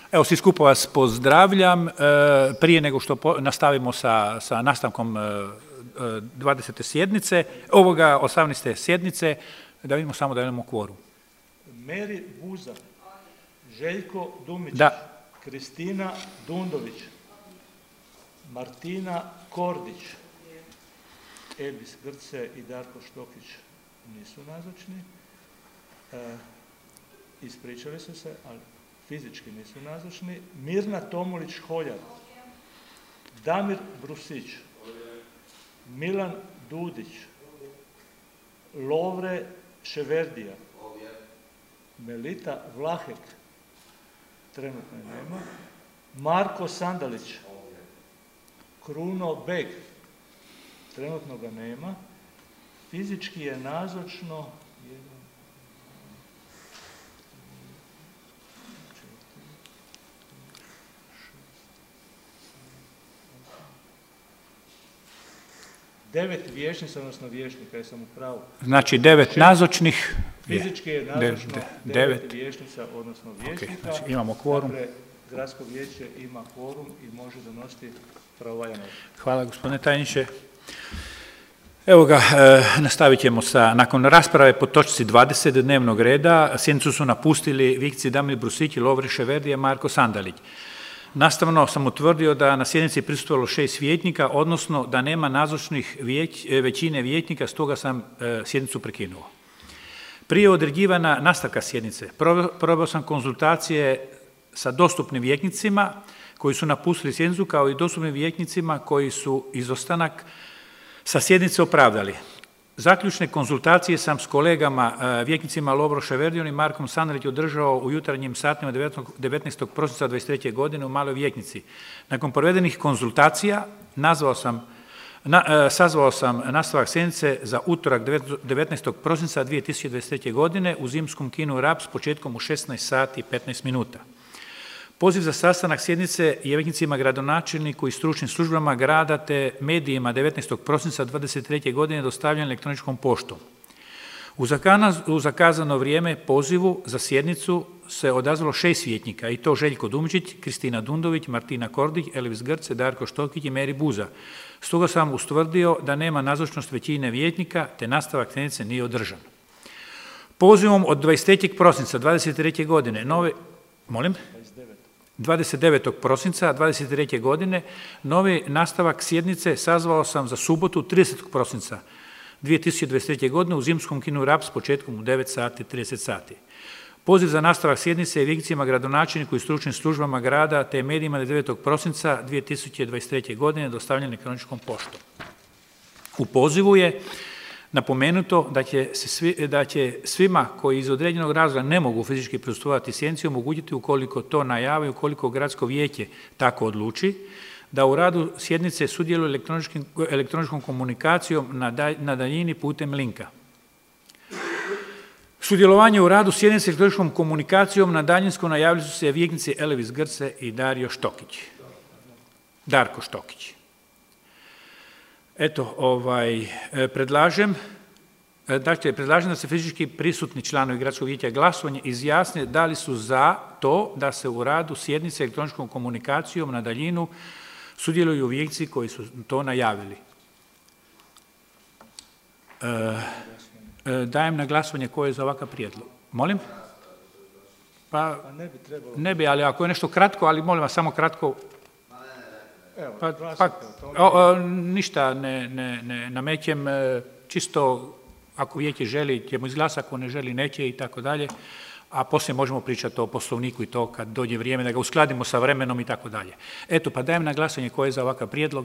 Evo, svi skupo vas pozdravljam. Prije nego što nastavimo sa nastavkom 20. sjednice, 18. sjednice, da vidimo samo da imamo kvorum. Meri Buza, Željko Dumić, Da. Kristina Dundović, Martina Kordić, Elvis Grce i Darko Štokić nisu nazočni. Ispričali su se, ali fizički nisu nazočni. Mirna Tomulić-Holjar, Damir Brusić, Milan Dudić, Lovre Ševerdija, Melita Vlahek, trenutno je nema, Marko Sandalić, Kruno Beg, trenutno ga nema, fizički je nazočno 9 vijećnica, odnosno vijećnika, jesam u pravu. Znači 9 nazočnih. Fizički je nazočno 9 vijećnica, odnosno vijećnika. Okay, znači imamo kvorum. Dakle, gradsko vijeće ima kvorum i može donositi pravovaljan odluku. Hvala, gospodine tajniče. Evo ga, nastavit ćemo nakon rasprave po točci 20 dnevnog reda. Sjednicu su napustili Vikci Damir Brusić, Lovre Ševerdija, Marko Sandalić. Nastavno sam utvrdio da na sjednici prisustvovalo 6 vijećnika, odnosno da nema nazočnih većine vijećnika, stoga sam sjednicu prekinuo. Prije određivanja nastavka sjednice proveo sam konzultacije sa dostupnim vijećnicima koji su napustili sjednicu, kao i dostupnim vijećnicima koji su izostanak sa sjednice opravdali. Zaključne konzultacije sam s kolegama vijećnicima Lovro Ševerdijom i Markom Sandalić održao u jutarnjim satima 19. prosinca 23. godine u Maloj vijećnici. Nakon provedenih konzultacija sazvao sam nastavak sjednice za utorak 19. prosinca 2023. godine u Zimskom kinu Rab s početkom u 16 sati i 15 minuta. Poziv za sastanak sjednice je vijećnicima, gradonačelniku i stručnim službama grada te medijima 19. prosinca 2023. godine dostavljen elektroničkom poštom. U zakazano vrijeme pozivu za sjednicu se odazvalo 6 vijećnika, i to Željko Dumičić, Kristina Dundović, Martina Kordić, Elvis Grce, Darko Štokić i Meri Buza. Stoga sam ustvrdio da nema nazočnost većine vijećnika te nastavak sjednice nije održan. Pozivom od 23. prosinca 2023. godine 29. prosinca 2023. godine novi nastavak sjednice sazvao sam za subotu 30. prosinca 2023. godine u Zimskom kinu Rab s početkom u 9 sati 30 sati. Poziv za nastavak sjednice je vijećnicima, gradonačelniku i stručnim službama grada te medijima 9. prosinca 2023. godine dostavljen elektroničkom poštom. U pozivu je napomenuto da će svima koji iz određenog razloga ne mogu fizički prisustvovati sjednici omogućiti, ukoliko to najavi, ukoliko gradsko vijeće tako odluči, da u radu sjednice sudjeluju elektroničkom komunikacijom na daljini putem linka. Sudjelovanje u radu sjednice elektroničkom komunikacijom na daljinsko najavili su se vijećnici Elvis Grce i Darko Štokić. Eto, predlažem da se fizički prisutni članovi gradskog vijeća glasovanje izjasne da li su za to da se u radu sjednice elektroničkom komunikacijom na daljinu sudjeluju vijećnici koji su to najavili. Dajem na glasovanje ko je za ovakav prijedlog. Molim? Pa ne bi, ali ako je nešto kratko, ali molim vas samo kratko. Ništa ne namećem, čisto ako vijeće želi ćemo izglasati, ako ne želi neće i tako dalje, a poslije možemo pričati o poslovniku i to kad dođe vrijeme da ga uskladimo sa vremenom i tako dalje. Eto, pa dajem na glasanje ko je za ovakav prijedlog.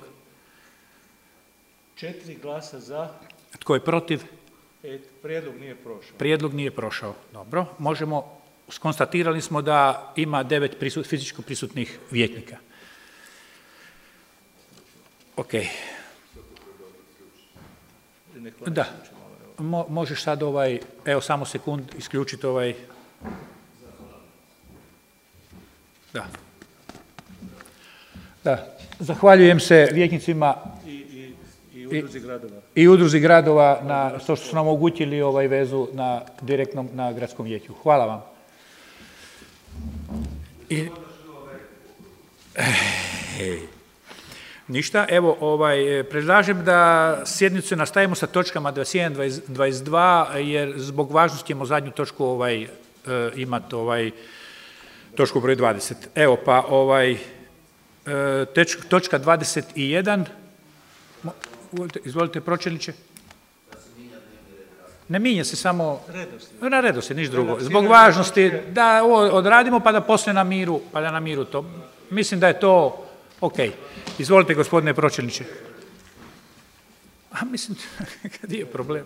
4 glasa za. Tko je protiv? Prijedlog nije prošao. Prijedlog nije prošao. Dobro, konstatirali smo da ima 9 fizičko prisutnih vijećnika. Ok. Da. Možeš sad evo samo sekund, isključiti Da. Zahvaljujem se vijećnicima i udruzi gradova na što su nam omogućili vezu direktno na gradskom vijeću. Hvala vam. Ništa, evo, predlažem da sjednicu nastavimo sa točkama 21, 22, jer zbog važnosti ćemo zadnju točku imati točku broj 20. Evo, pa točka 21, izvolite pročelniče. Ne mijenja se, samo na redoslijed, ništa drugo. Zbog važnosti da ovo odradimo pa da poslije na miru to. Mislim da je to ok. Izvolite, gospodine pročelniče. A mislim, kad je problem.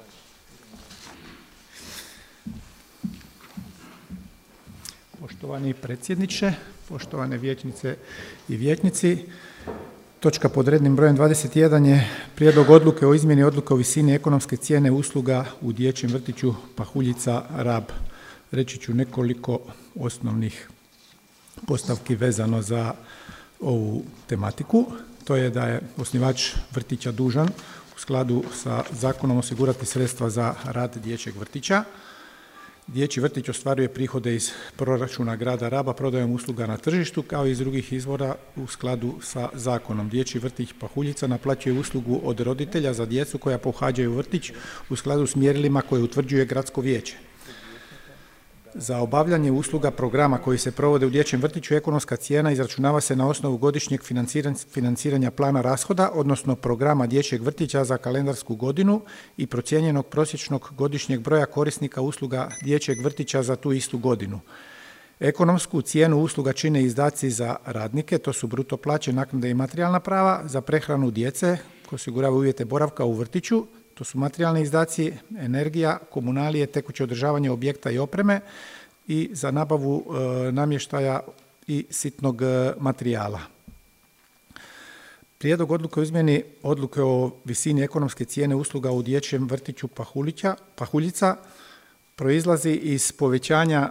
Poštovani predsjedniče, poštovane vijećnice i vijećnici, točka pod rednim brojem 21 je prijedlog odluke o izmjeni odluke o visini ekonomske cijene usluga u dječjem vrtiću Pahuljica Rab. Reći ću nekoliko osnovnih postavki vezano za ovu tematiku. To je da je osnivač vrtića dužan u skladu sa zakonom osigurati sredstva za rad dječjeg vrtića. Dječji vrtić ostvaruje prihode iz proračuna grada Raba prodajom usluga na tržištu kao i iz drugih izvora u skladu sa zakonom. Dječji vrtić Pahuljica naplaćuje uslugu od roditelja za djecu koja pohađaju vrtić u skladu s mjerilima koje utvrđuje gradsko vijeće. Za obavljanje usluga programa koji se provode u dječjem vrtiću ekonomska cijena izračunava se na osnovu godišnjeg financiranja plana rashoda, odnosno programa dječjeg vrtića za kalendarsku godinu i procijenjenog prosječnog godišnjeg broja korisnika usluga dječjeg vrtića za tu istu godinu. Ekonomsku cijenu usluga čine izdaci za radnike, to su bruto plaće, naknade i materijalna prava, za prehranu djece koji osiguravaju uvjete boravka u vrtiću, to su materijalni izdaci, energija, komunalije, tekuće održavanje objekta i opreme i za nabavu namještaja i sitnog materijala. Prijedlog odluke o izmjeni odluke o visini ekonomske cijene usluga u dječjem vrtiću Pahuljica proizlazi iz povećanja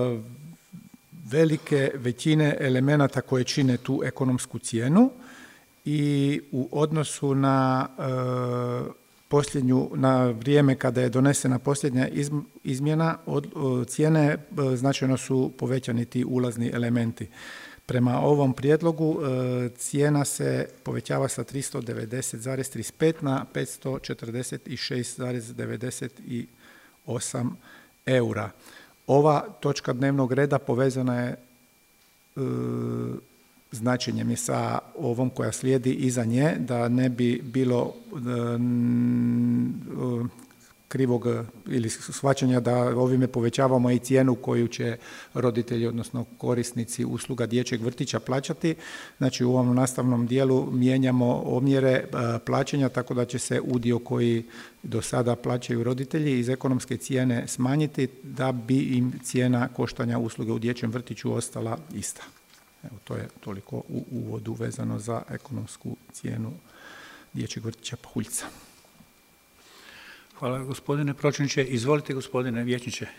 velike većine elemenata koje čine tu ekonomsku cijenu i u odnosu na na vrijeme kada je donesena posljednja izmjena cijene, značajno su povećani ti ulazni elementi. Prema ovom prijedlogu cijena se povećava sa 390,35 na 546,98 eura. Ova točka dnevnog reda povezana je značenjem je sa ovom koja slijedi iza nje, da ne bi bilo krivog ili shvaćanja da ovime povećavamo i cijenu koju će roditelji, odnosno korisnici usluga dječjeg vrtića plaćati. Znači u ovom nastavnom dijelu mijenjamo omjere plaćanja tako da će se udio koji do sada plaćaju roditelji iz ekonomske cijene smanjiti da bi im cijena koštanja usluge u dječjem vrtiću ostala ista. Evo, to je toliko u uvodu vezano za ekonomsku cijenu dječjeg vrtića Pahuljica. Hvala, gospodine pročelniče. Izvolite, gospodine vijećniče.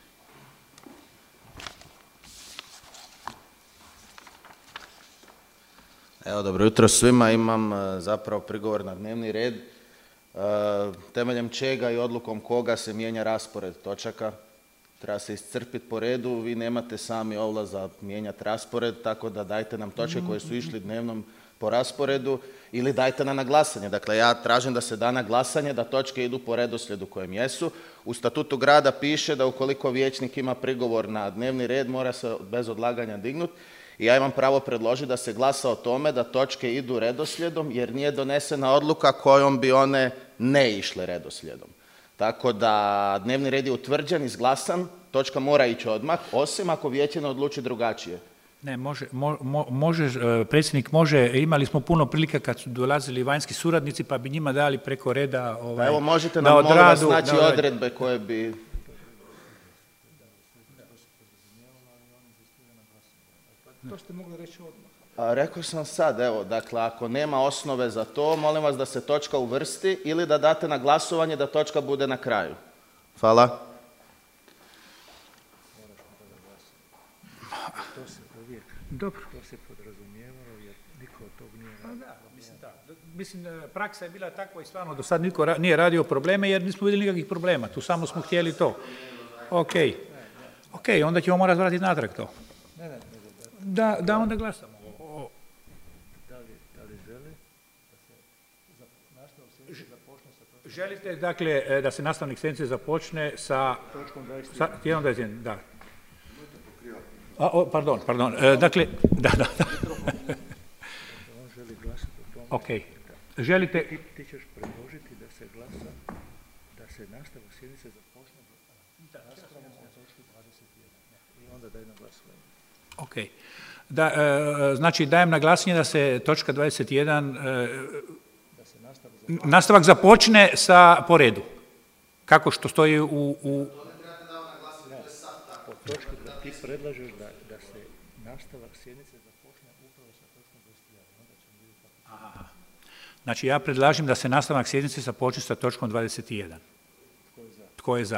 Evo, dobro jutro svima. Imam zapravo prigovor na dnevni red, temeljem čega i odlukom koga se mijenja raspored točaka. Treba se iscrpiti po redu, vi nemate sami ovlast za mijenjati raspored, tako da dajte nam točke koje su išli dnevnom po rasporedu ili dajte na glasanje. Dakle, ja tražim da se da na glasanje, da točke idu po redoslijedu kojem jesu. U statutu grada piše da ukoliko vijećnik ima prigovor na dnevni red, mora se bez odlaganja dignuti. I ja imam pravo predložiti da se glasa o tome da točke idu redoslijedom, jer nije donesena odluka kojom bi one ne išle redoslijedom. Tako da dnevni red je utvrđen, izglasan, točka mora ići odmah, osim ako vijeće ne odluči drugačije. Ne, može, predsjednik može, imali smo puno prilika kad su dolazili vanjski suradnici, pa bi njima dali preko reda pa evo, možete nam molim vas naći odredbe koje bi... To ste mogli reći odmah. Rekao sam sad, evo, dakle, ako nema osnove za to, molim vas da se točka uvrsti ili da date na glasovanje da točka bude na kraju. Hvala. To se uvijek, dobro. To se podrazumijevalo jer niko od tog nije radio. Mislim, praksa je bila takva i stvarno do sad niko nije radio probleme jer nismo vidjeli nikakvih problema. Tu samo smo htjeli to. Ok, onda ćemo morati vratiti natrag to. Da onda glasamo. Želite, dakle, da se nastavnik sjednice započne sa tjednom 21, da. Pardon. Dakle, da. On želi glasati o tome. Ok. Želite... Ti ćeš predložiti da se glasa, da se nastavak sjednice započne raspravom o točki 21. I onda daj na glasovanje. Ok. Znači, dajem na glasanje da se točka 21... nastavak započne sa po redu. Kako što stoji u... Po točki da ti predlažeš da se nastavak sjednice započne upravo sa točkom 21. Onda ćemo vidjeti kako... Znači, ja predlažem da se nastavak sjednice započne sa točkom 21. Tko je za?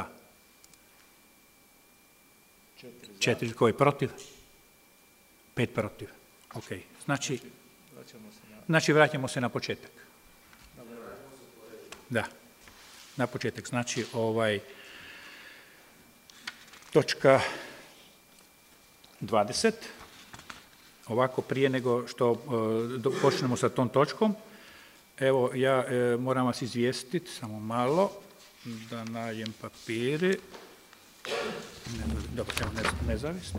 4. Tko je protiv? 5 protiv. Ok. Znači, vraćamo se na početak. Da, na početak. Znači, točka 20. Ovako, prije nego što počnemo sa tom točkom, evo, ja moram vas izvijestiti, samo malo, da najem papiri. Dobro, evo, nezavisni.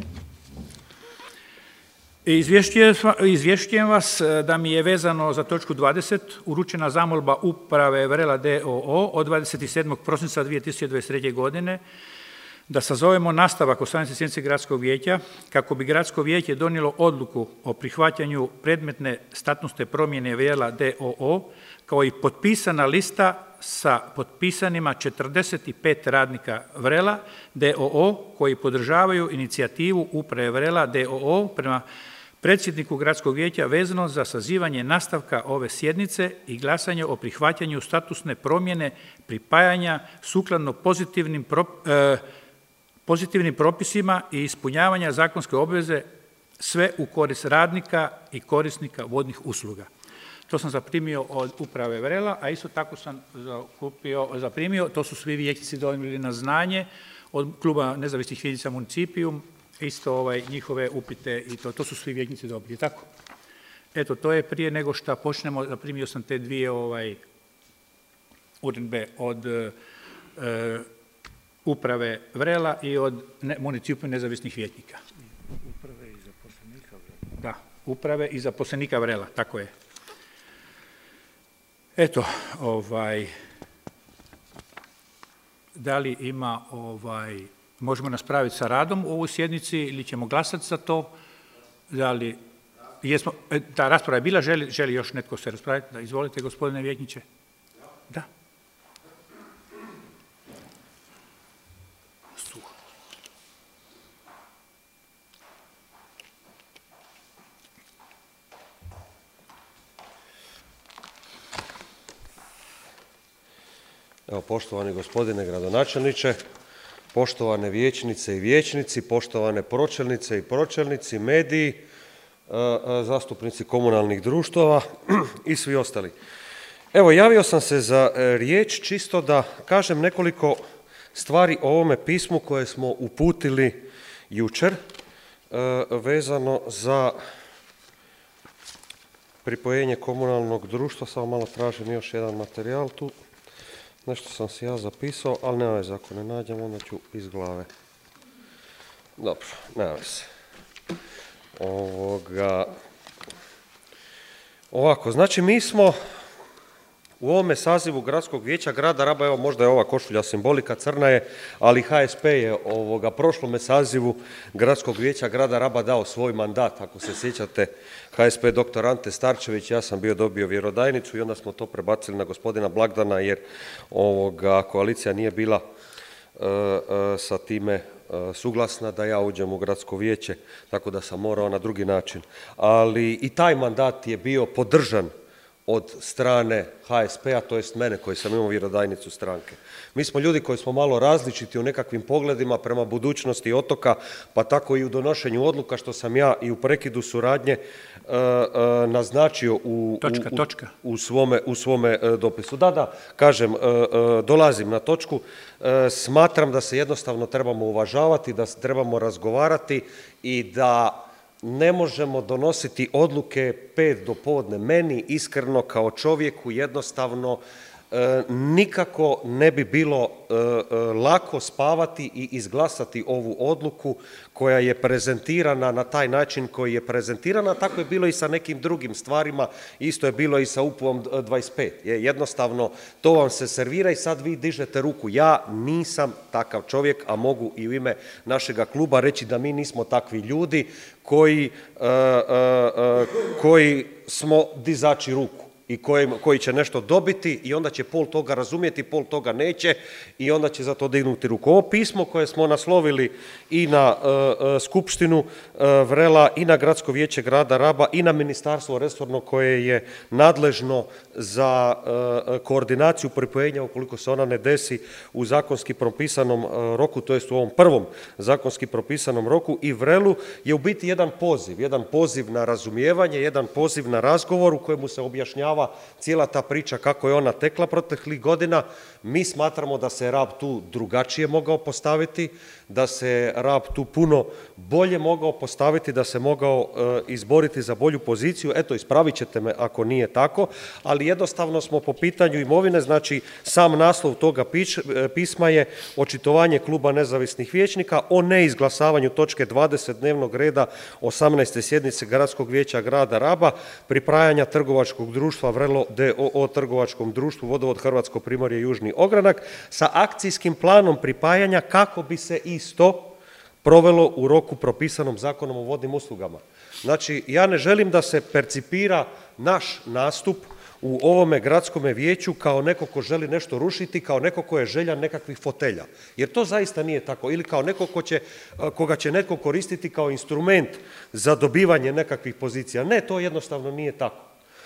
Izvješćujem vas da mi je vezano za točku 20 uručena zamolba uprave Vrela d.o.o. od 27. prosinca 2023. godine da sazovemo nastavak 18. sjednice Gradskog vijeća kako bi Gradsko vijeće donijelo odluku o prihvaćanju predmetne statusne promjene Vrela d.o.o. kao i potpisana lista sa potpisanima 45 radnika Vrela d.o.o. koji podržavaju inicijativu uprave Vrela d.o.o. prema predsjedniku Gradskog vijeća vezano za sazivanje nastavka ove sjednice i glasanje o prihvaćanju statusne promjene pripajanja sukladno pozitivnim propisima i ispunjavanja zakonske obveze sve u korist radnika i korisnika vodnih usluga. To sam zaprimio od uprave Vrela, a isto tako sam zaprimio, to su svi vijećnici dobili na znanje od kluba nezavisnih jedinica Municipijum, isto njihove upite i to su svi vijećnici dobili, tako? Eto, to je prije nego što počnemo, zaprimio sam te dvije uredbe od uprave Vrela i od Municipijum nezavisnih vijećnika. Uprave i zaposlenika Vrela. Da, uprave i zaposlenika Vrela, tako je. Eto, da li ima, možemo naspraviti sa radom u ovoj sjednici ili ćemo glasati za to? Da li, ta rasprava je bila, želi još netko se raspraviti? Da, izvolite, gospodine vijećniče. Da. Evo, poštovani gospodine gradonačelniče, poštovane vijećnice i vijećnici, poštovane pročelnice i pročelnici, mediji, zastupnici komunalnih društava i svi ostali. Evo, javio sam se za riječ čisto da kažem nekoliko stvari o ovome pismu koje smo uputili jučer vezano za pripojenje komunalnog društva. Samo malo tražim još jedan materijal tu. Nešto sam si ja zapisao, ali nema veze, ako ne nađem, onda ću iz glave. Dobro, nema veze. Ovako, znači mi smo u ovome sazivu Gradskog vijeća grada Raba, evo možda je ova košulja simbolika, crna je, ali HSP je prošlome sazivu Gradskog vijeća grada Raba dao svoj mandat, ako se sjećate, HSP dr. Ante Starčević, ja sam dobio vjerodajnicu i onda smo to prebacili na gospodina Blagdana jer koalicija nije bila sa time suglasna da ja uđem u Gradsko vijeće, tako da sam morao na drugi način. Ali i taj mandat je bio podržan od strane HSP-a, to jest mene koji sam imao vjerodajnicu stranke. Mi smo ljudi koji smo malo različiti u nekakvim pogledima prema budućnosti otoka, pa tako i u donošenju odluka, što sam ja i u prekidu suradnje naznačio u svome dopisu. Da, kažem, dolazim na točku. Smatram da se jednostavno trebamo uvažavati, da se trebamo razgovarati i da ne možemo donositi odluke 5 do podne. Meni iskreno kao čovjeku jednostavno nikako ne bi bilo lako spavati i izglasati ovu odluku koja je prezentirana na taj način koji je prezentirana, tako je bilo i sa nekim drugim stvarima, isto je bilo i sa UPU-om 25. Jednostavno, to vam se servira i sad vi dižete ruku. Ja nisam takav čovjek, a mogu i u ime našega kluba reći da mi nismo takvi ljudi koji smo dizači ruku i koji će nešto dobiti i onda će pol toga razumjeti, pol toga neće i onda će za to dignuti ruku. Ovo pismo koje smo naslovili i na Skupštinu Vrela i na Gradsko vijeće grada Raba i na ministarstvo resorno koje je nadležno za koordinaciju pripojenja ukoliko se ona ne desi u zakonski propisanom roku, to jest u ovom prvom zakonski propisanom roku, i Vrelu je u biti jedan poziv na razumijevanje, jedan poziv na razgovor u kojemu se objašnjava cijela ta priča kako je ona tekla proteklih godina. Mi smatramo da se Rab tu drugačije mogao postaviti, da se Rab tu puno bolje mogao postaviti, da se mogao izboriti za bolju poziciju. Eto, ispravit ćete me ako nije tako, ali jednostavno smo po pitanju imovine, znači sam naslov toga pisma je očitovanje Kluba nezavisnih vijećnika o neizglasavanju točke 20 dnevnog reda 18. sjednice Gradskog vijeća grada Raba, pripajanja trgovačkog društva Vrelo d.o.o. trgovačkom društvu Vodovod Hrvatsko Primorje Južni Ogranak sa akcijskim planom pripajanja kako bi se isto provelo u roku propisanom Zakonom o vodnim uslugama. Znači, ja ne želim da se percipira naš nastup u ovome gradskome vijeću kao neko ko želi nešto rušiti, kao neko ko je željan nekakvih fotelja. Jer to zaista nije tako. Ili kao neko koga će netko koristiti kao instrument za dobivanje nekakvih pozicija. Ne, to jednostavno nije tako.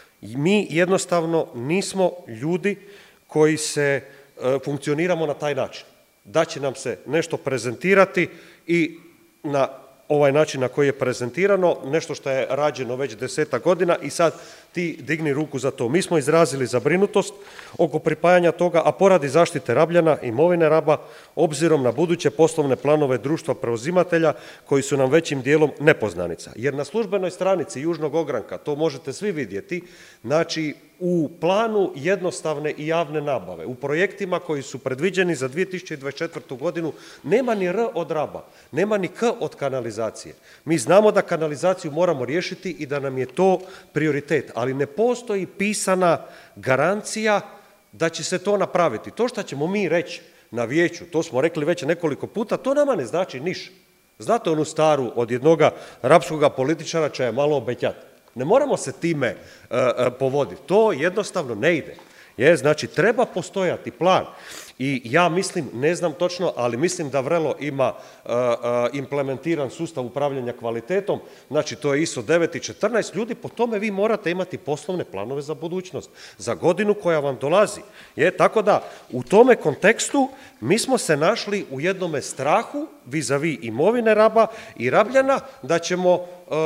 Mi jednostavno nismo ljudi koji se funkcioniramo na taj način. Da će nam se nešto prezentirati i na ovaj način na koji je prezentirano, nešto što je rađeno već 10 godina i sad ti digni ruku za to. Mi smo izrazili zabrinutost oko pripajanja toga, a poradi zaštite Rabljana, imovine Raba, obzirom na buduće poslovne planove društva preuzimatelja koji su nam većim dijelom nepoznanica. Jer na službenoj stranici Južnog Ogranka, to možete svi vidjeti, znači u planu jednostavne i javne nabave, u projektima koji su predviđeni za 2024. godinu, nema ni R od Raba, nema ni K od kanalizacije. Mi znamo da kanalizaciju moramo riješiti i da nam je to prioritet, ali ne postoji pisana garancija da će se to napraviti. To što ćemo mi reći na vijeću, to smo rekli već nekoliko puta, to nama ne znači niš. Znate onu staru od jednoga rapskoga političara će je malo obećati. Ne moramo se time povoditi. To jednostavno ne ide. Znači, treba postojati plan. I ja mislim, ne znam točno, ali mislim da Vrelo ima implementiran sustav upravljanja kvalitetom, znači to je ISO 9 i 14 ljudi, po tome vi morate imati poslovne planove za budućnost, za godinu koja vam dolazi. Tako da, u tome kontekstu mi smo se našli u jednome strahu vis-a-vis imovine Raba i Rabljana da ćemo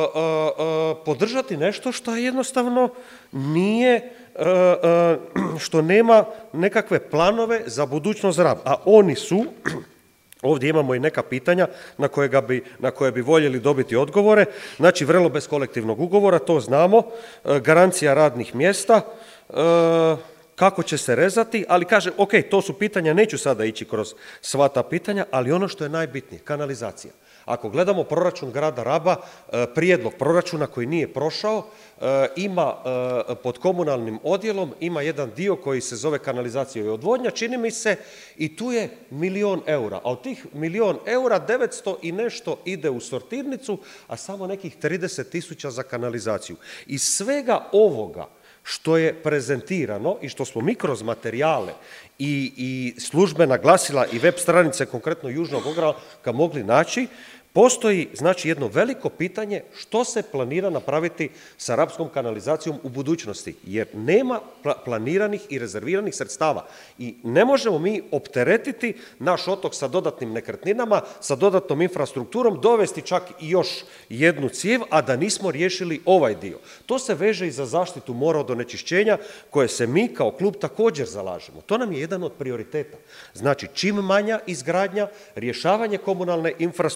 podržati nešto što jednostavno nije, što nema nekakve planove za budućnost Rab. A oni su, ovdje imamo i neka pitanja na koje bi voljeli dobiti odgovore, znači Vrelo bez kolektivnog ugovora, to znamo, garancija radnih mjesta, kako će se rezati, ali kaže, ok, to su pitanja, neću sada ići kroz sva ta pitanja, ali ono što je najbitnije, kanalizacija. Ako gledamo proračun grada Raba, prijedlog proračuna koji nije prošao, ima pod komunalnim odjelom, ima jedan dio koji se zove kanalizacija i odvodnja, čini mi se, i tu je 1.000.000 eura. A od tih 1.000.000 eura 900 i nešto ide u sortirnicu, a samo nekih 30.000 za kanalizaciju. Iz svega ovoga što je prezentirano i što smo mi kroz materijale i službena glasila i web stranice, konkretno Južnog Ogranka, mogli naći, postoji znači jedno veliko pitanje što se planira napraviti sa rapskom kanalizacijom u budućnosti, jer nema planiranih i rezerviranih sredstava i ne možemo mi opteretiti naš otok sa dodatnim nekretninama, sa dodatnom infrastrukturom, dovesti čak i još jednu cijev, a da nismo riješili ovaj dio. To se veže i za zaštitu mora od onečišćenja koje se mi kao klub također zalažemo. To nam je jedan od prioriteta. Znači, čim manja izgradnja, rješavanje komunalne infrastrukture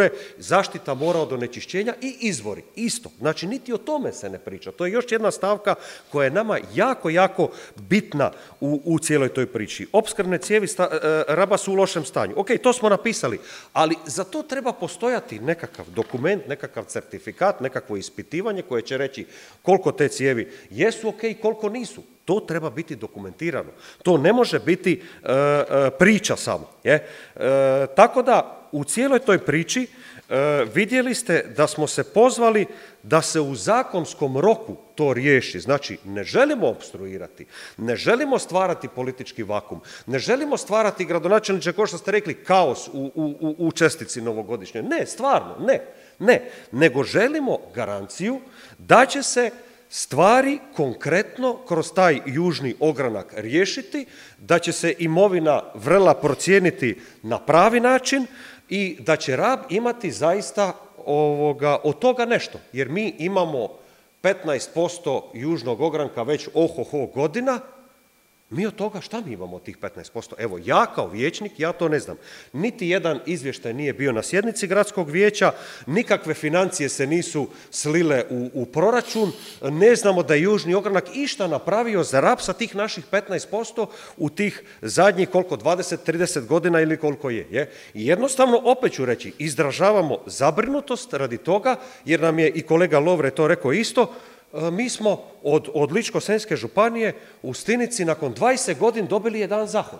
infrastrukture, zaštita mora od onečišćenja i izvori. Isto. Znači, niti o tome se ne priča. To je još jedna stavka koja je nama jako, jako bitna u cijeloj toj priči. Opskrbne cijevi Raba su u lošem stanju. Ok, to smo napisali, ali za to treba postojati nekakav dokument, nekakav certifikat, nekakvo ispitivanje koje će reći koliko te cijevi jesu ok, koliko nisu. To treba biti dokumentirano. To ne može biti priča samo. Tako da u cijeloj toj priči vidjeli ste da smo se pozvali da se u zakonskom roku to riješi. Znači, ne želimo opstruirati, ne želimo stvarati politički vakum, ne želimo stvarati, gradonačelniče, kao što ste rekli, kaos u čestici novogodišnjoj. Ne, stvarno, ne. Nego želimo garanciju da će se stvari konkretno kroz taj južni ogranak riješiti, da će se imovina Vrela procijeniti na pravi način i da će Rab imati zaista od toga nešto. Jer mi imamo 15% južnog ogranka već ohoho godina, mi od toga, šta mi imamo od tih 15%? Evo, ja kao vijećnik, ja to ne znam. Niti jedan izvještaj nije bio na sjednici gradskog vijeća, nikakve financije se nisu slile u proračun, ne znamo da je južni ogranak išta napravio za Rab sa tih naših 15% u tih zadnjih, koliko, 20-30 godina ili koliko je. I jednostavno, opet ću reći, izražavamo zabrinutost radi toga, jer nam je i kolega Lovre to rekao isto, mi smo od Ličko-senjske županije u Stinici nakon 20 godina dobili jedan zahod.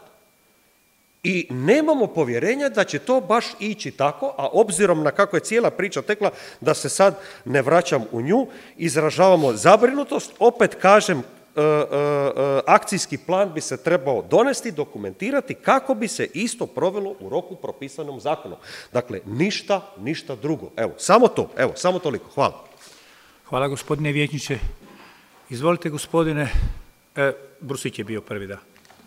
I nemamo povjerenja da će to baš ići tako, a obzirom na kako je cijela priča tekla, da se sad ne vraćam u nju, izražavamo zabrinutost, opet kažem, akcijski plan bi se trebao donesti, dokumentirati kako bi se isto provelo u roku propisanom zakonom. Dakle, ništa drugo. Samo toliko. Hvala. Hvala, gospodine vijećniče. Izvolite, gospodine. Brusić je bio prvi, da.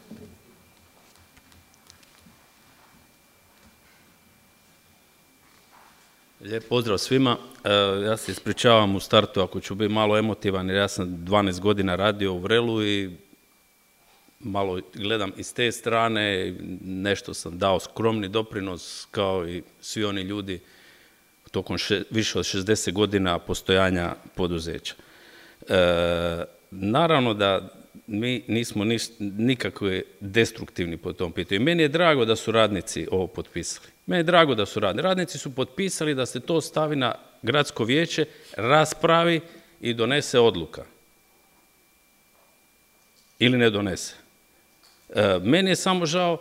Lijep pozdrav svima. Ja se ispričavam u startu ako ću biti malo emotivan, jer ja sam 12 godina radio u Vrelu i malo gledam iz te strane, nešto sam dao skromni doprinos kao i svi oni ljudi tokom više od 60 godina postojanja poduzeća. Naravno da mi nismo nikakvi destruktivni po tom pitanju. Meni je drago da su radnici ovo potpisali. Radnici su potpisali da se to stavi na gradsko vijeće, raspravi i donese odluka. Ili ne donese. Meni je samo žao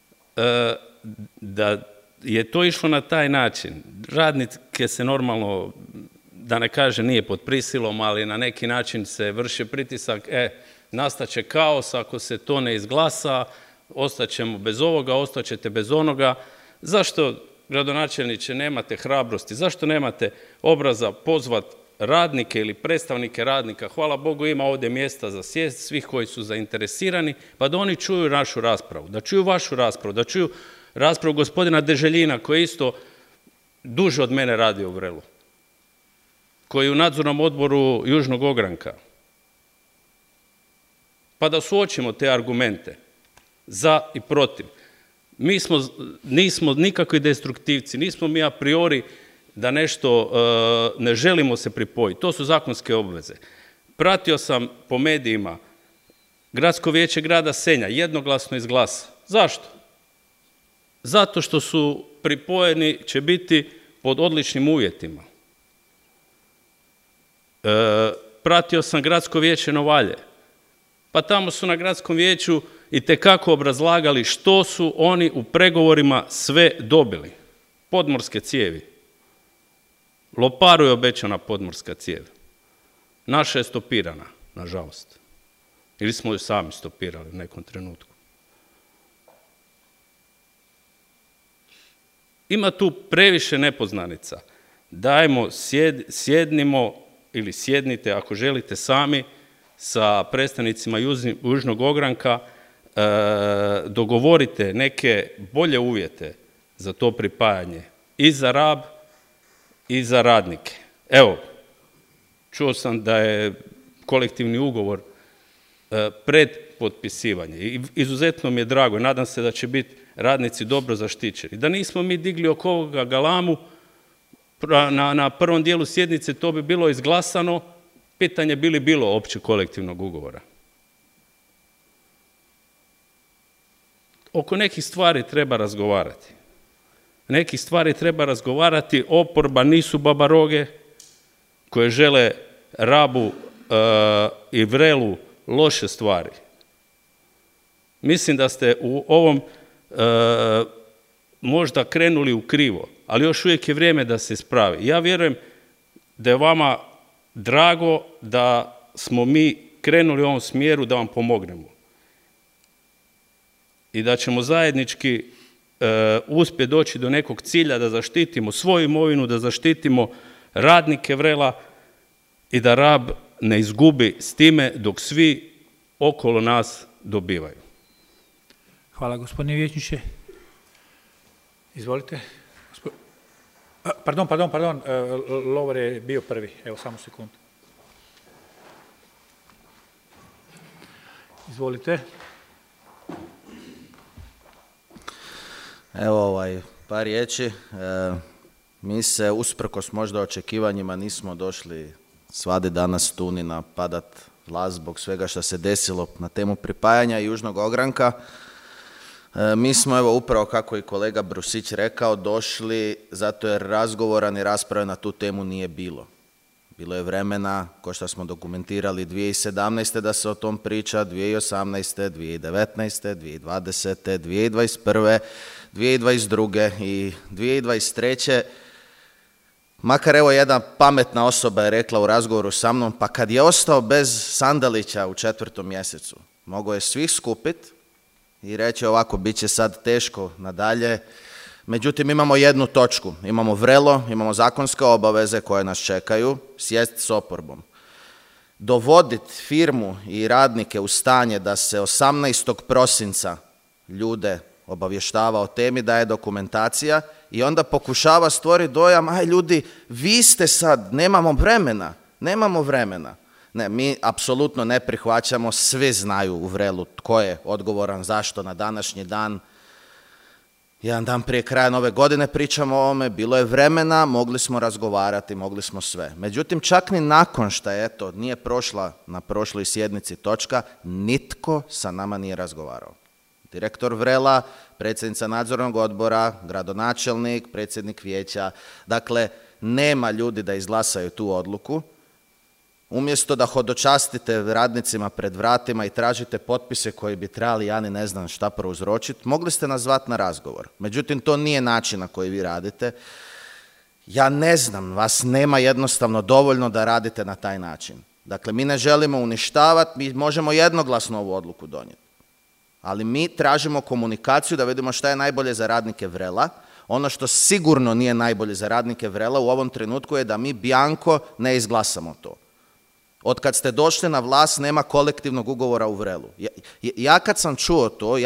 da je to išlo na taj način. Radnike se normalno, da ne kaže nije pod prisilom, ali na neki način se vrši pritisak, nastaće kaos ako se to ne izglasa, ostaćemo bez ovoga, ostaćete bez onoga. Zašto, gradonačelniče, nemate hrabrosti? Zašto nemate obraza pozvati radnike ili predstavnike radnika? Hvala Bogu, ima ovdje mjesta za sjest, svih koji su zainteresirani, pa da oni čuju našu raspravu, da čuju vašu raspravu, da čuju raspravu gospodina Deželjina, koji isto duže od mene radi u Vrelu, koji je u nadzornom odboru Južnog ogranka. Pa da suočimo te argumente za i protiv. Mi nismo nikakvi destruktivci, nismo mi a priori da nešto ne želimo se pripojiti. To su zakonske obveze. Pratio sam po medijima Gradsko vijeće grada Senja jednoglasno izglasa. Zašto? Zato što su pripojeni, će biti pod odličnim uvjetima. Pratio sam Gradsko vijeće Novalje. Pa tamo su na Gradskom vijeću itekako obrazlagali što su oni u pregovorima sve dobili. Podmorske cijevi. Loparu je obećana podmorska cijev. Naša je stopirana, nažalost. Ili smo ju sami stopirali u nekom trenutku. Ima tu previše nepoznanica. Dajmo, sjednimo ili sjednite ako želite sami sa predstavnicima Južnog ogranka, dogovorite neke bolje uvjete za to pripajanje i za Rab i za radnike. Evo, čuo sam da je kolektivni ugovor pred potpisivanje i izuzetno mi je drago, nadam se da će biti radnici dobro zaštićeni. Da nismo mi digli oko ovoga galamu, na prvom dijelu sjednice to bi bilo izglasano, pitanje bi li bilo opće kolektivnog ugovora. Oko nekih stvari treba razgovarati. Nekih stvari treba razgovarati, oporba nisu babaroge koje žele Rabu i Vrelu loše stvari. Mislim da ste u ovom možda krenuli u krivo, ali još uvijek je vrijeme da se ispravi. Ja vjerujem da je vama drago da smo mi krenuli u ovom smjeru da vam pomognemo. I da ćemo zajednički uspjeti doći do nekog cilja da zaštitimo svoju imovinu, da zaštitimo radnike Vrela i da Rab ne izgubi s time dok svi okolo nas dobivaju. Hvala, gospodine vijećniče. Izvolite. Pardon, Lovre je bio prvi. Evo, samo sekundu. Izvolite. Evo par riječi. Mi se usprkos možda očekivanjima nismo došli svadi danas tu ni napadat vlast zbog svega što se desilo na temu pripajanja Južnog ogranka. Mi smo evo upravo kako i kolega Brusić rekao došli zato jer razgovora ni rasprave na tu temu nije bilo. Bilo je vremena, ko što smo dokumentirali 2017. da se o tom priča, 2018., 2019., 2020., 2021., 2022. i 2023. Makar evo jedna pametna osoba je rekla u razgovoru sa mnom, pa kad je ostao bez Sandalića u 4. mjesecu, mogao je svih skupiti i reći ovako, bit će sad teško nadalje. Međutim, imamo jednu točku, imamo Vrelo, imamo zakonske obaveze koje nas čekaju, sjest s oporbom. Dovoditi firmu i radnike u stanje da se 18. prosinca ljude obavještava o temi, da je dokumentacija i onda pokušava stvoriti dojam, aj ljudi, vi ste sad, nemamo vremena. Ne, mi apsolutno ne prihvaćamo, svi znaju u Vrelu tko je odgovoran, zašto na današnji dan. Jedan dan prije kraja nove godine pričamo o ovome, bilo je vremena, mogli smo razgovarati, mogli smo sve. Međutim, čak ni nakon što je, nije prošla na prošloj sjednici točka, nitko sa nama nije razgovarao. Direktor Vrela, predsjednica nadzornog odbora, gradonačelnik, predsjednik vijeća. Dakle, nema ljudi da izglasaju tu odluku. Umjesto da hodočastite radnicima pred vratima i tražite potpise koji bi trebali, ja ni ne znam šta prouzročiti, mogli ste nas zvati na razgovor. Međutim, to nije način na koji vi radite. Ja ne znam, vas nema jednostavno dovoljno da radite na taj način. Dakle, mi ne želimo uništavati, mi možemo jednoglasno ovu odluku donijeti. Ali mi tražimo komunikaciju da vidimo šta je najbolje za radnike Vrela. Ono što sigurno nije najbolje za radnike Vrela u ovom trenutku je da mi bianco ne izglasamo to. Od kad ste došli na vlast nema kolektivnog ugovora u Vrelu. Ja kad sam čuo to,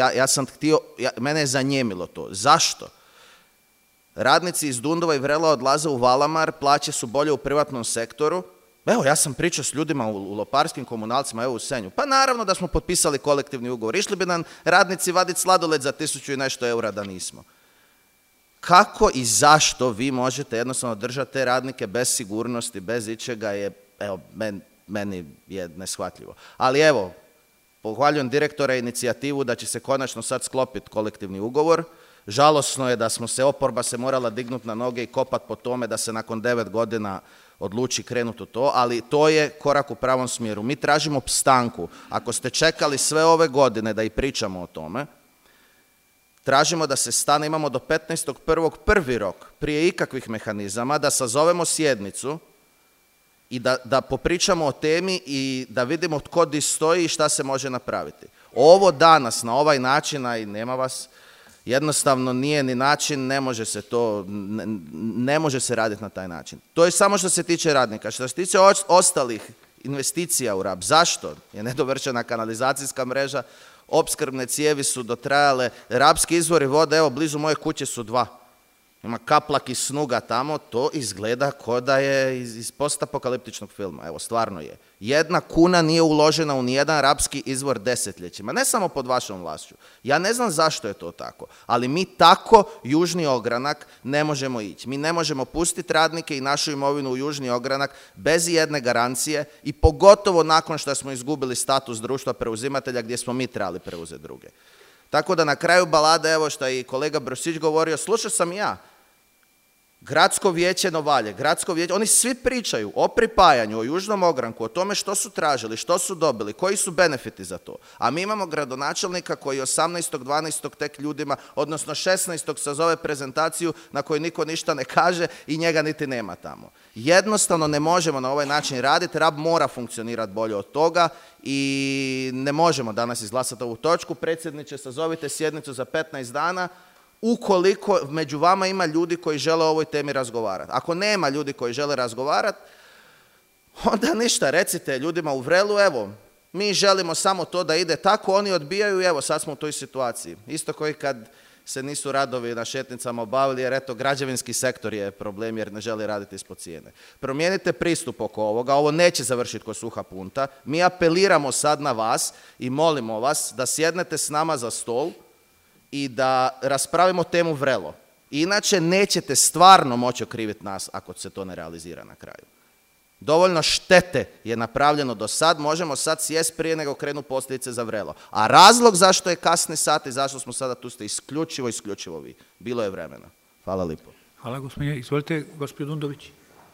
mene je zanjemilo to. Zašto? Radnici iz Dundova i Vrela odlaze u Valamar, plaće su bolje u privatnom sektoru. Evo, ja sam pričao s ljudima u loparskim komunalcima, evo u Senju. Pa naravno da smo potpisali kolektivni ugovor. Išli bi nam radnici vaditi sladoled za 1000 i nešto eura da nismo. Kako i zašto vi možete jednostavno držati te radnike bez sigurnosti, bez ičega je, evo, meni je neshvatljivo. Ali evo, pohvaljujem direktora inicijativu da će se konačno sad sklopiti kolektivni ugovor. Žalosno je da oporba se morala dignuti na noge i kopati po tome da se nakon 9 godina odluči krenuti u to, ali to je korak u pravom smjeru. Mi tražimo stanku. Ako ste čekali sve ove godine da i pričamo o tome, tražimo da se stane, imamo do 15.1. prvi rok, prije ikakvih mehanizama, da sazovemo sjednicu i da popričamo o temi i da vidimo tko di stoji i šta se može napraviti. Ovo danas na ovaj način, a i nema vas, jednostavno nije ni način, ne može se raditi na taj način. To je samo što se tiče radnika. Što se tiče ostalih investicija u Rab, zašto je nedovršena kanalizacijska mreža, opskrbne cijevi su dotrajale, rabski izvori vode, evo blizu moje kuće su 2. Ima Kaplak i Snuga tamo, to izgleda ko da je iz postapokaliptičnog filma. Evo, stvarno je. 1 kuna nije uložena u nijedan rapski izvor desetljećima. Ne samo pod vašom vlašću. Ja ne znam zašto je to tako, ali mi tako južni ogranak ne možemo ići. Mi ne možemo pustiti radnike i našu imovinu u južni ogranak bez jedne garancije i pogotovo nakon što smo izgubili status društva preuzimatelja gdje smo mi trebali preuzeti druge. Tako da na kraju balade, evo što je i kolega Brosić govorio, slušao sam i ja, Gradsko vijeće Novalje, gradsko vijeće, oni svi pričaju o pripajanju, o južnom ogranku, o tome što su tražili, što su dobili, koji su benefiti za to. A mi imamo gradonačelnika koji 18.12. tek ljudima, odnosno 16. sazove prezentaciju na kojoj niko ništa ne kaže i njega niti nema tamo. Jednostavno ne možemo na ovaj način raditi, Rab mora funkcionirati bolje od toga i ne možemo danas izglasati ovu točku. Predsjedniče, sazovite sjednicu za 15 dana, ukoliko među vama ima ljudi koji žele o ovoj temi razgovarati. Ako nema ljudi koji žele razgovarati, onda ništa, recite ljudima u Vrelu, evo, mi želimo samo to da ide tako, oni odbijaju i evo, sad smo u toj situaciji. Isto koji kad se nisu radovi na šetnicama obavili, jer eto, građevinski sektor je problem jer ne želi raditi ispod cijene. Promijenite pristup oko ovoga, ovo neće završiti ko suha punta. Mi apeliramo sad na vas i molimo vas da sjednete s nama za stol i da raspravimo temu Vrelo. Inače nećete stvarno moći okriviti nas ako se to ne realizira na kraju. Dovoljno štete je napravljeno do sad, možemo sad sjest prije nego krenu posljedice za Vrelo. A razlog zašto je kasni sat i zašto smo sada tu ste isključivo vi. Bilo je vremena. Hvala lipo. Hvala gospodine. Izvolite, gospodin Dundović.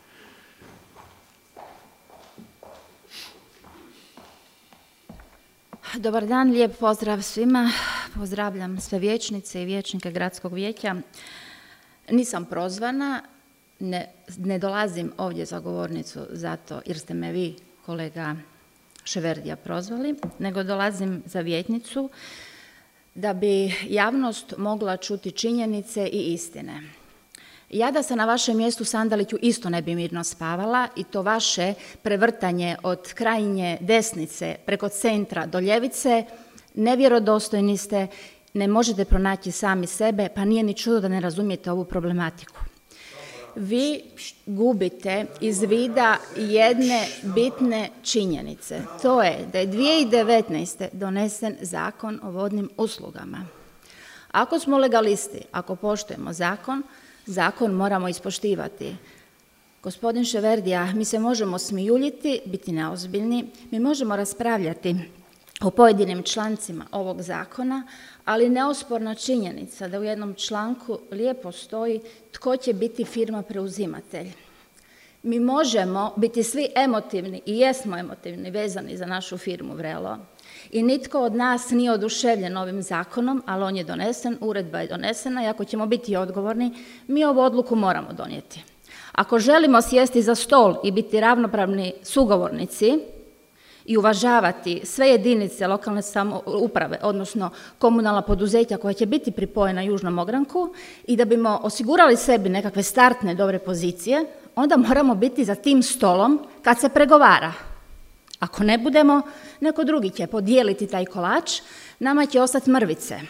Dobar dan, lijep pozdrav svima. Pozdravljam sve vijećnice i vijećnike Gradskog vijeća. Nisam prozvana, ne dolazim ovdje za govornicu zato jer ste me vi, kolega Ševerdija, prozvali, nego dolazim za vijećnicu da bi javnost mogla čuti činjenice i istine. Ja da sam na vašem mjestu Sandaliću isto ne bi mirno spavala i to vaše prevrtanje od krajnje desnice preko centra do ljevice, nevjerodostojni ste, ne možete pronaći sami sebe, pa nije ni čudo da ne razumijete ovu problematiku. Vi gubite iz vida jedne bitne činjenice. To je da je 2019. donesen Zakon o vodnim uslugama. Ako smo legalisti, ako poštujemo zakon moramo ispoštivati. Gospodin Ševerdija, mi se možemo smijuljiti, biti neozbiljni, mi možemo raspravljati o pojedinim člancima ovog zakona, ali neosporna činjenica da u jednom članku lijepo stoji tko će biti firma preuzimatelj. Mi možemo biti svi emotivni i jesmo emotivni vezani za našu firmu Vrelo i nitko od nas nije oduševljen ovim zakonom, ali on je donesen, uredba je donesena i ako ćemo biti odgovorni, mi ovu odluku moramo donijeti. Ako želimo sjesti za stol i biti ravnopravni sugovornici i uvažavati sve jedinice lokalne samouprave, odnosno komunalna poduzeća koja će biti pripojena južnom ogranku i da bimo osigurali sebi nekakve startne dobre pozicije, onda moramo biti za tim stolom kad se pregovara. Ako ne budemo, neko drugi će podijeliti taj kolač, nama će ostati mrvice.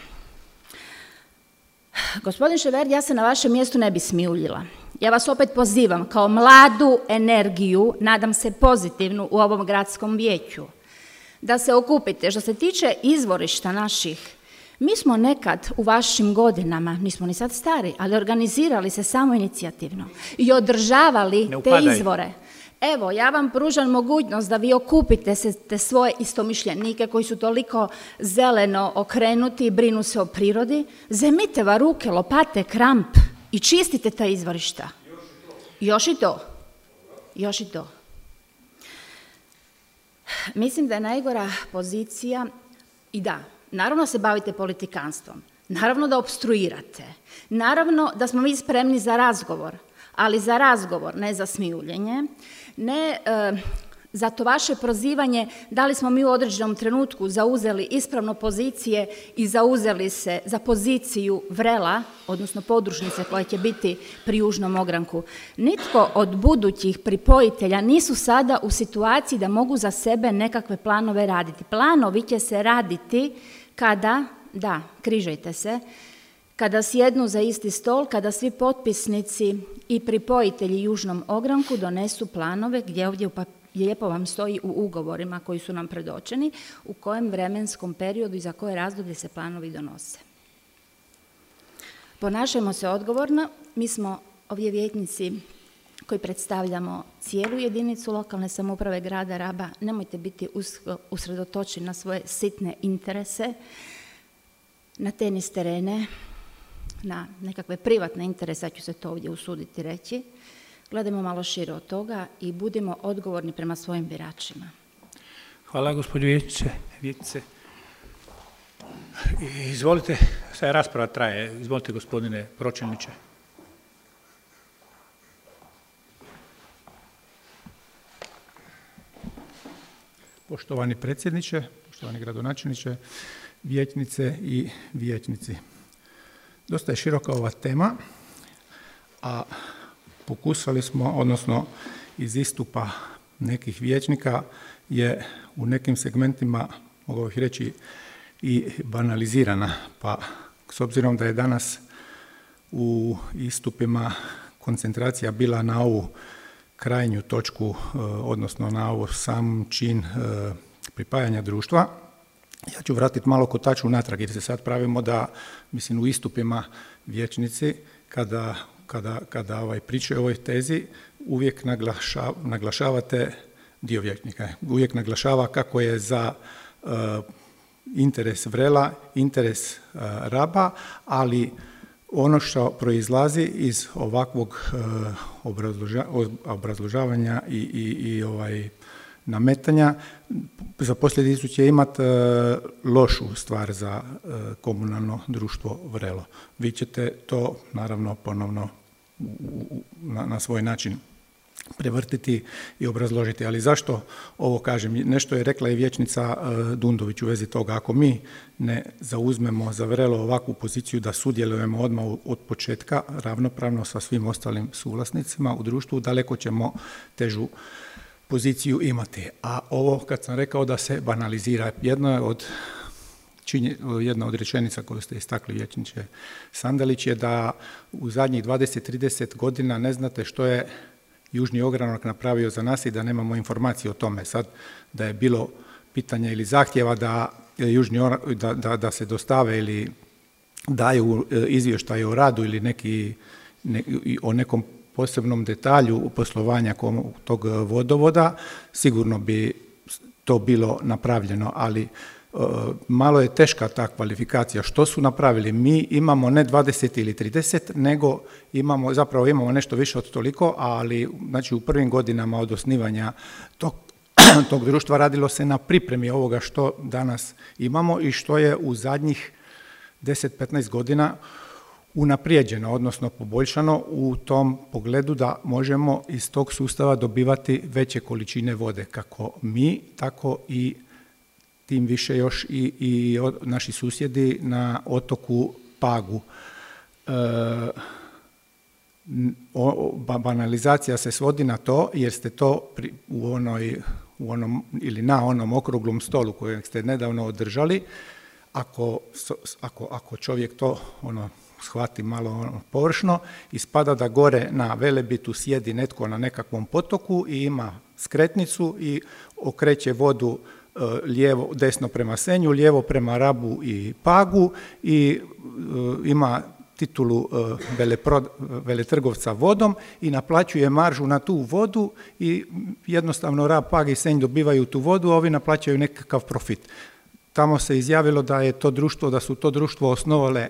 Gospodin Ševerd, ja se na vašem mjestu ne bi smijuljila. Ja vas opet pozivam kao mladu energiju, nadam se pozitivnu u ovom gradskom vijeću, da se okupite. Što se tiče izvorišta naših, mi smo nekad u vašim godinama, nismo ni sad stari, ali organizirali se samoinicijativno i održavali te izvore. Evo, ja vam pružam mogućnost da vi okupite te svoje istomišljenike koji su toliko zeleno okrenuti i brinu se o prirodi, zemite va ruke, lopate, kramp i čistite ta izvorišta. Još i to. Mislim da je najgora pozicija i da, naravno se bavite politikanstvom, naravno da opstruirate, naravno da smo mi spremni za razgovor, ali za razgovor, ne za smijuljenje, ne za to vaše prozivanje da li smo mi u određenom trenutku zauzeli ispravno pozicije i zauzeli se za poziciju Vrela, odnosno podružnice koja će biti pri južnom ogranku. Nitko od budućih pripojitelja nisu sada u situaciji da mogu za sebe nekakve planove raditi. Planovi će se raditi kada, da, križajte se, kada sjednu za isti stol, kada svi potpisnici i pripojitelji Južnom ogranku donesu planove gdje ovdje lijepo vam stoji u ugovorima koji su nam predočeni, u kojem vremenskom periodu i za koje razdoblje se planovi donose. Ponašajmo se odgovorno, mi smo ovdje vijećnici koji predstavljamo cijelu jedinicu lokalne samouprave grada Raba, nemojte biti usredotočeni na svoje sitne interese, na tenis terene, na nekakve privatne interese, ja ću se to ovdje usuditi reći. Gledajmo malo šire od toga i budimo odgovorni prema svojim biračima. Hvala, gospođo vijećnice. Izvolite, sad rasprava traje. Izvolite, gospodine pročelniče. Poštovani predsjedniče, poštovani gradonačelniče, vijećnice i vijećnici. Dosta je široka ova tema, a pokušali smo, odnosno iz istupa nekih vijećnika je u nekim segmentima, mogu bih reći, i banalizirana. Pa s obzirom da je danas u istupima koncentracija bila na ovu krajnju točku, odnosno na ovo sam čin pripajanja društva, ja ću vratiti malo kotač natrag jer se sad pravimo da, mislim, u istupima vijećnici kada pričaju o ovoj tezi uvijek naglašavate, dio vijećnika uvijek naglašava kako je za interes Vrela, interes Raba, ali ono što proizlazi iz ovakvog obrazložavanja i nametanja za posljedicu će imati lošu stvar za komunalno društvo Vrelo. Vi ćete to naravno ponovno na svoj način prevrtiti i obrazložiti. Ali zašto ovo kažem? Nešto je rekla i vijećnica Dundović u vezi toga. Ako mi ne zauzmemo za Vrelo ovakvu poziciju da sudjelujemo odmah od početka ravnopravno sa svim ostalim suvlasnicima u društvu, daleko ćemo težu poziciju imati. A ovo kad sam rekao da se banalizira, jedna od rečenica koju ste istakli, vijećniče Sandalić, je da u zadnjih 20-30 godina ne znate što je Južni ogranak napravio za nas i da nemamo informacije o tome. Sad da je bilo pitanja ili zahtjeva da se dostave ili daju izvještaje o radu ili o nekom posebnom detalju poslovanja tog vodovoda, sigurno bi to bilo napravljeno, ali malo je teška ta kvalifikacija. Što su napravili? Mi imamo ne 20 ili 30, nego imamo nešto više od toliko, ali znači u prvim godinama od osnivanja tog društva radilo se na pripremi ovoga što danas imamo i što je u zadnjih 10-15 godina unaprijeđeno, odnosno poboljšano u tom pogledu da možemo iz tog sustava dobivati veće količine vode, kako mi, tako i tim više još i naši susjedi na otoku Pagu. Banalizacija se svodi na to jer ste to na onom okruglom stolu kojeg ste nedavno održali, ako čovjek to shvati malo površno, ispada da gore na Velebitu sjedi netko na nekakvom potoku i ima skretnicu i okreće vodu lijevo, desno prema Senju, lijevo prema Rabu i Pagu i ima titulu veletrgovca vodom i naplaćuje maržu na tu vodu i jednostavno Rab, Pag i Senj dobivaju tu vodu, a ovi naplaćaju nekakav profit. Tamo se izjavilo da su to društvo osnovale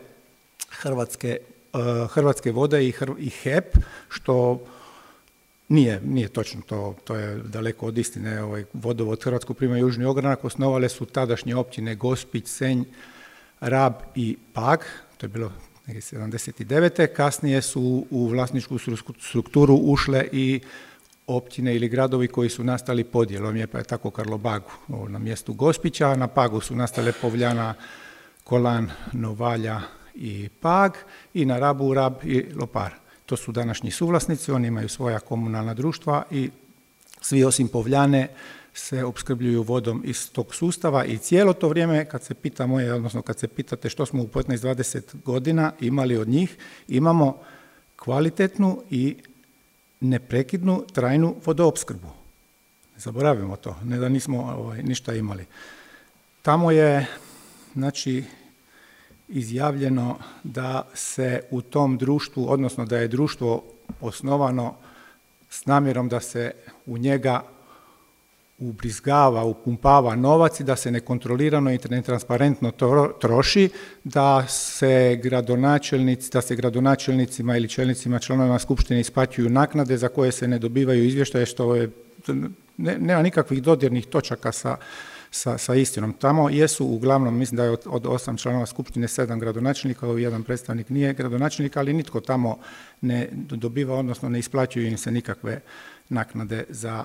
Hrvatske vode i HEP, što nije točno, to je daleko od istine. Vodovod Hrvatsku prima Južni ogranak osnovale su tadašnje općine Gospić, Senj, Rab i Pag, to je bilo 79. Kasnije su u vlasničku strukturu ušle i općine ili gradovi koji su nastali podjelom, pa je tako Karlobag na mjestu Gospića, na Pagu su nastale Povljana, Kolan, Novalja i Pag i na Rabu Rab i Lopar. To su današnji suvlasnici, oni imaju svoja komunalna društva i svi osim Povljane se opskrbljuju vodom iz tog sustava i cijelo to vrijeme kad se pita moje, odnosno kad se pitate što smo u 15-20 godina imali od njih, imamo kvalitetnu i neprekidnu trajnu vodoopskrbu. Ne zaboravimo to, ne da nismo ništa imali. Tamo je, znači, izjavljeno da se u tom društvu, odnosno da je društvo osnovano s namjerom da se u njega ubrizgava, upumpava novac i da se nekontrolirano i netransparentno troši, da se gradonačelnicima ili čelnicima članovima skupštine isplaćuju naknade za koje se ne dobivaju izvještaje, što je, nema nikakvih dodirnih točaka sa istinom. Tamo jesu uglavnom, mislim da je od 8 članova skupštine 7 gradonačelnika, jedan predstavnik nije gradonačelnik, ali nitko tamo ne dobiva, odnosno ne isplaćuju im se nikakve naknade za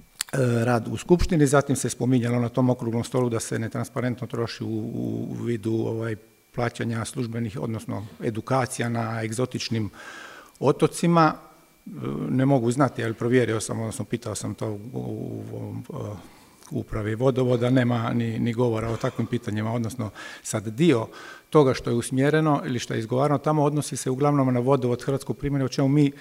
rad u skupštini. Zatim se spominjalo na tom okruglom stolu da se netransparentno troši u vidu plaćanja službenih, odnosno edukacija na egzotičnim otocima. Ne mogu znati, ali provjerio sam, odnosno pitao sam to u upravi vodovoda, nema ni govora o takvim pitanjima, odnosno sad dio toga što je usmjereno ili što je izgovarano tamo odnosi se uglavnom na vodovod Hrvatskog Primorja, o čemu mi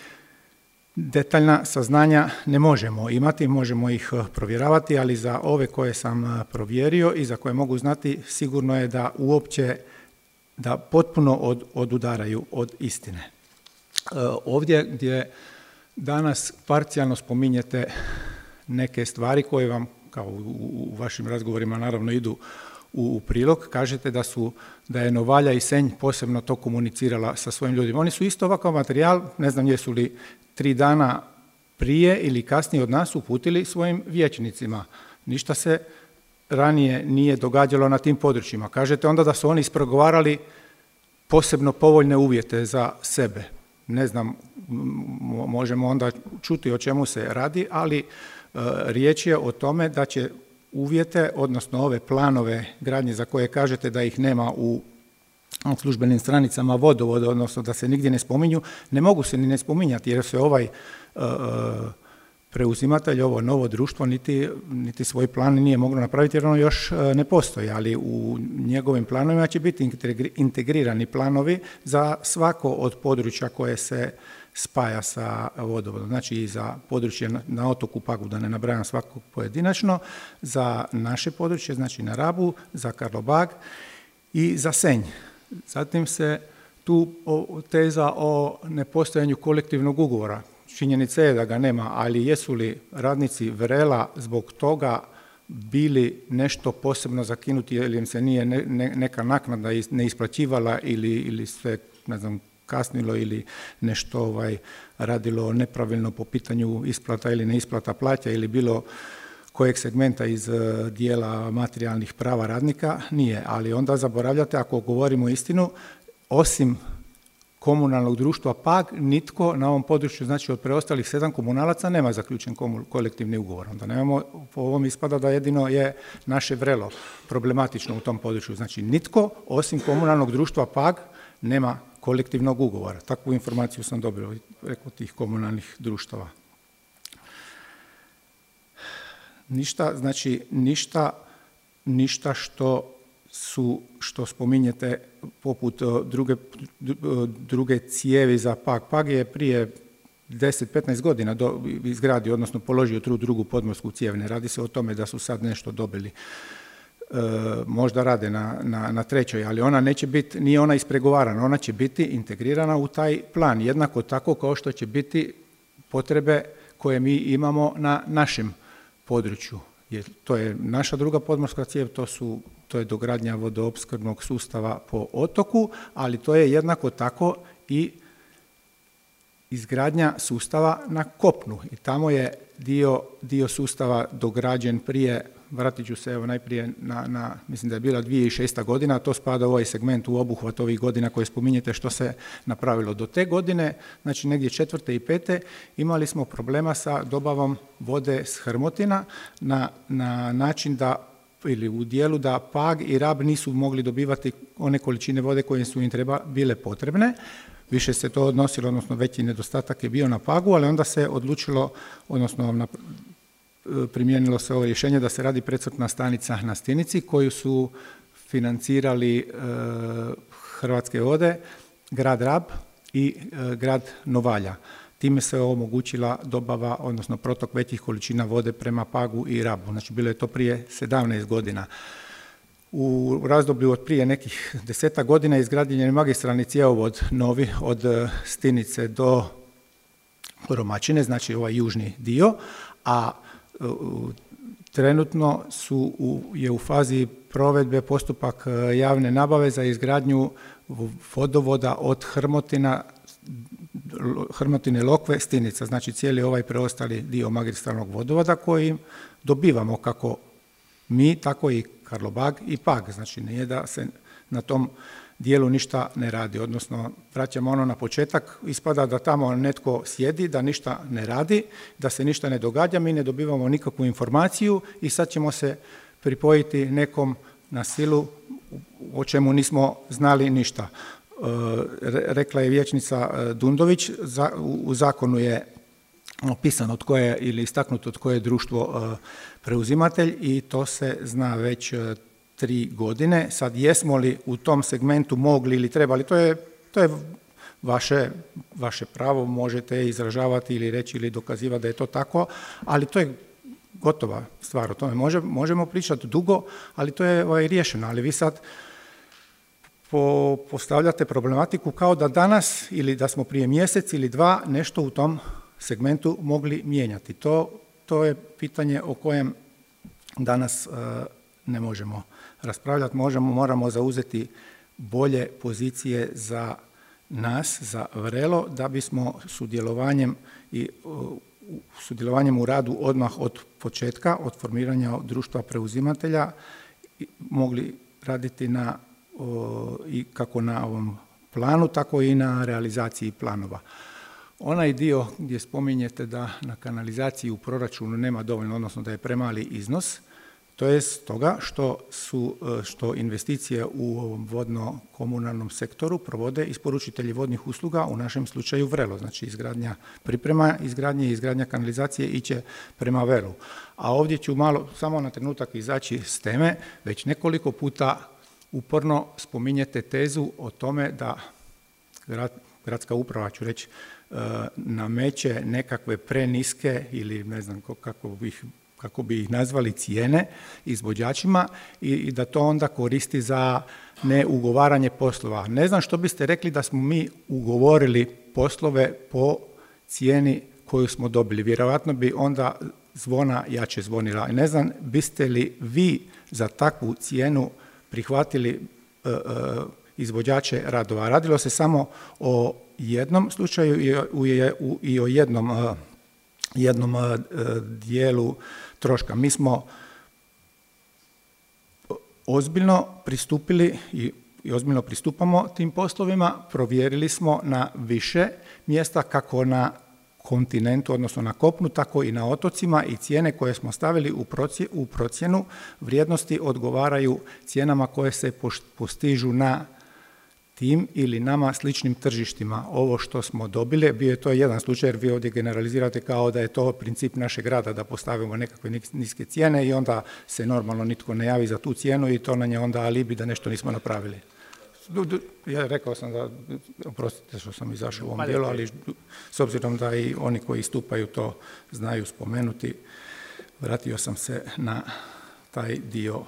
detaljna saznanja ne možemo imati, možemo ih provjeravati, ali za ove koje sam provjerio i za koje mogu znati, sigurno je da uopće, da potpuno odudaraju od istine. Ovdje gdje danas parcijalno spominjete neke stvari koje vam, kao u vašim razgovorima naravno idu u prilog, kažete da je Novalja i Senj posebno to komunicirala sa svojim ljudima. Oni su isto ovakav materijal, ne znam jesu li 3 dana prije ili kasnije od nas uputili svojim vijećnicima. Ništa se ranije nije događalo na tim područjima. Kažete onda da su oni ispregovarali posebno povoljne uvjete za sebe. Ne znam, možemo onda čuti o čemu se radi, ali riječ je o tome da će uvjete, odnosno ove planove gradnje za koje kažete da ih nema u službenim stranicama vodovoda, odnosno da se nigdje ne spominju, ne mogu se ni ne spominjati jer se ovaj preuzimatelj, ovo novo društvo niti svoj plan nije moglo napraviti jer ono još ne postoji, ali u njegovim planovima će biti integrirani planovi za svako od područja koje se spaja sa vodovodom. Znači i za područje na otoku Pagu, da ne nabrajam svakog pojedinačno, za naše područje, znači na Rabu, za Karlobag i za Senj. Zatim se tu teza o nepostojanju kolektivnog ugovora. Činjenica je da ga nema, ali jesu li radnici Vrela zbog toga bili nešto posebno zakinuti ili im se nije neka naknada ne isplaćivala ili se, ne znam, kasnilo ili nešto radilo nepravilno po pitanju isplata ili neisplata plaća ili bilo kojeg segmenta iz dijela materijalnih prava radnika, nije. Ali onda zaboravljate, ako govorimo istinu, osim komunalnog društva Pag, nitko na ovom području, znači od preostalih 7 komunalaca nema zaključen kolektivni ugovor. Onda nemamo, po ovom ispada da jedino je naše Vrelo problematično u tom području. Znači nitko osim komunalnog društva Pag nema kolektivnog ugovora. Takvu informaciju sam dobio preko tih komunalnih društava. Ništa što spominjete poput druge cijevi za Pag. Pag je prije 10-15 godina izgradio, odnosno položio tu drugu podmorsku cijev. Ne radi se o tome da su sad nešto dobili. Možda rade na trećoj, ali ona neće biti, nije ona ispregovarana, ona će biti integrirana u taj plan, jednako tako kao što će biti potrebe koje mi imamo na našem području. Jer to je naša druga podmorska cijev, to je dogradnja vodoopskrbnog sustava po otoku, ali to je jednako tako i izgradnja sustava na kopnu. I tamo je dio sustava dograđen prije, vratit ću se najprije mislim da je bila 2006. godina, to spada u ovaj segment u obuhvat ovih godina koje spominjete što se napravilo. Do te godine, znači negdje 4. i 5. imali smo problema sa dobavom vode s Hrmotina na način da, ili u dijelu da Pag i Rab nisu mogli dobivati one količine vode koje su im bile potrebne. Više se to odnosilo, odnosno veći nedostatak je bio na Pagu, ali onda se odlučilo, odnosno primijenilo se ovo rješenje da se radi predcrpna stanica na Stinici koju su financirali Hrvatske vode, grad Rab i grad Novalja. Time se omogućila dobava, odnosno protok većih količina vode prema Pagu i Rabu. Znači, bilo je to prije 17 godina. U razdoblju od prije nekih 10 godina izgrađen je magistralni cjevovod novi od Stinice do Romačine, znači ovaj južni dio, a trenutno je u fazi provedbe postupak javne nabave za izgradnju vodovoda od Hrmotine Lokve Stinica, znači cijeli ovaj preostali dio magistralnog vodovoda koji dobivamo kako mi, tako i Karlobag i Pag, znači nije da se na tom dijelu ništa ne radi, odnosno vraćamo ono na početak, ispada da tamo netko sjedi, da ništa ne radi, da se ništa ne događa, mi ne dobivamo nikakvu informaciju i sad ćemo se pripojiti nekom na silu o čemu nismo znali ništa. Rekla je vijećnica Dundović, u zakonu je opisano tko je ili istaknuto tko je društvo preuzimatelj i to se zna već 3 godine. Sad jesmo li u tom segmentu mogli ili trebali, to je vaše pravo, možete izražavati ili reći ili dokazivati da je to tako, ali to je gotova stvar, o tome možemo pričati dugo, ali to je riješeno. Ali vi sad postavljate problematiku kao da danas ili da smo prije mjesec ili 2 nešto u tom segmentu mogli mijenjati. To je pitanje o kojem danas ne možemo raspravljati. Moramo zauzeti bolje pozicije za nas, za Vrelo, da bismo sudjelovanjem u radu odmah od početka, od formiranja društva preuzimatelja, mogli raditi i kako na ovom planu, tako i na realizaciji planova. Onaj dio gdje spominjete da na kanalizaciji u proračunu nema dovoljno, odnosno da je premali iznos, to je stoga što investicije u ovom vodno-komunalnom sektoru provode isporučitelji vodnih usluga, u našem slučaju Vrelo, znači priprema izgradnje i izgradnja kanalizacije iće prema Vrelu. A ovdje ću malo, samo na trenutak izaći s teme, već nekoliko puta uporno spominjete tezu o tome da gradska uprava, ću reći, nameće nekakve preniske ili ne znam kako bi ih nazvali cijene izvođačima i da to onda koristi za neugovaranje poslova. Ne znam što biste rekli da smo mi ugovorili poslove po cijeni koju smo dobili. Vjerojatno bi onda zvona jače zvonila. Ne znam, biste li vi za takvu cijenu prihvatili izvođače radova? Radilo se samo o jednom slučaju i o jednom dijelu troška. Mi smo ozbiljno pristupili i ozbiljno pristupamo tim poslovima, provjerili smo na više mjesta, kako na kontinentu, odnosno na kopnu, tako i na otocima, i cijene koje smo stavili u procjenu vrijednosti odgovaraju cijenama koje se postižu na tim ili nama sličnim tržištima. Ovo što smo dobili, bio je to jedan slučaj, jer vi ovdje generalizirate kao da je to princip našeg rada, da postavimo nekakve niske cijene i onda se normalno nitko ne javi za tu cijenu i to nam je onda alibi da nešto nismo napravili. Ja rekao sam da, oprostite što sam izašao u ovom dijelu, ali s obzirom da i oni koji istupaju to znaju spomenuti, vratio sam se na taj dio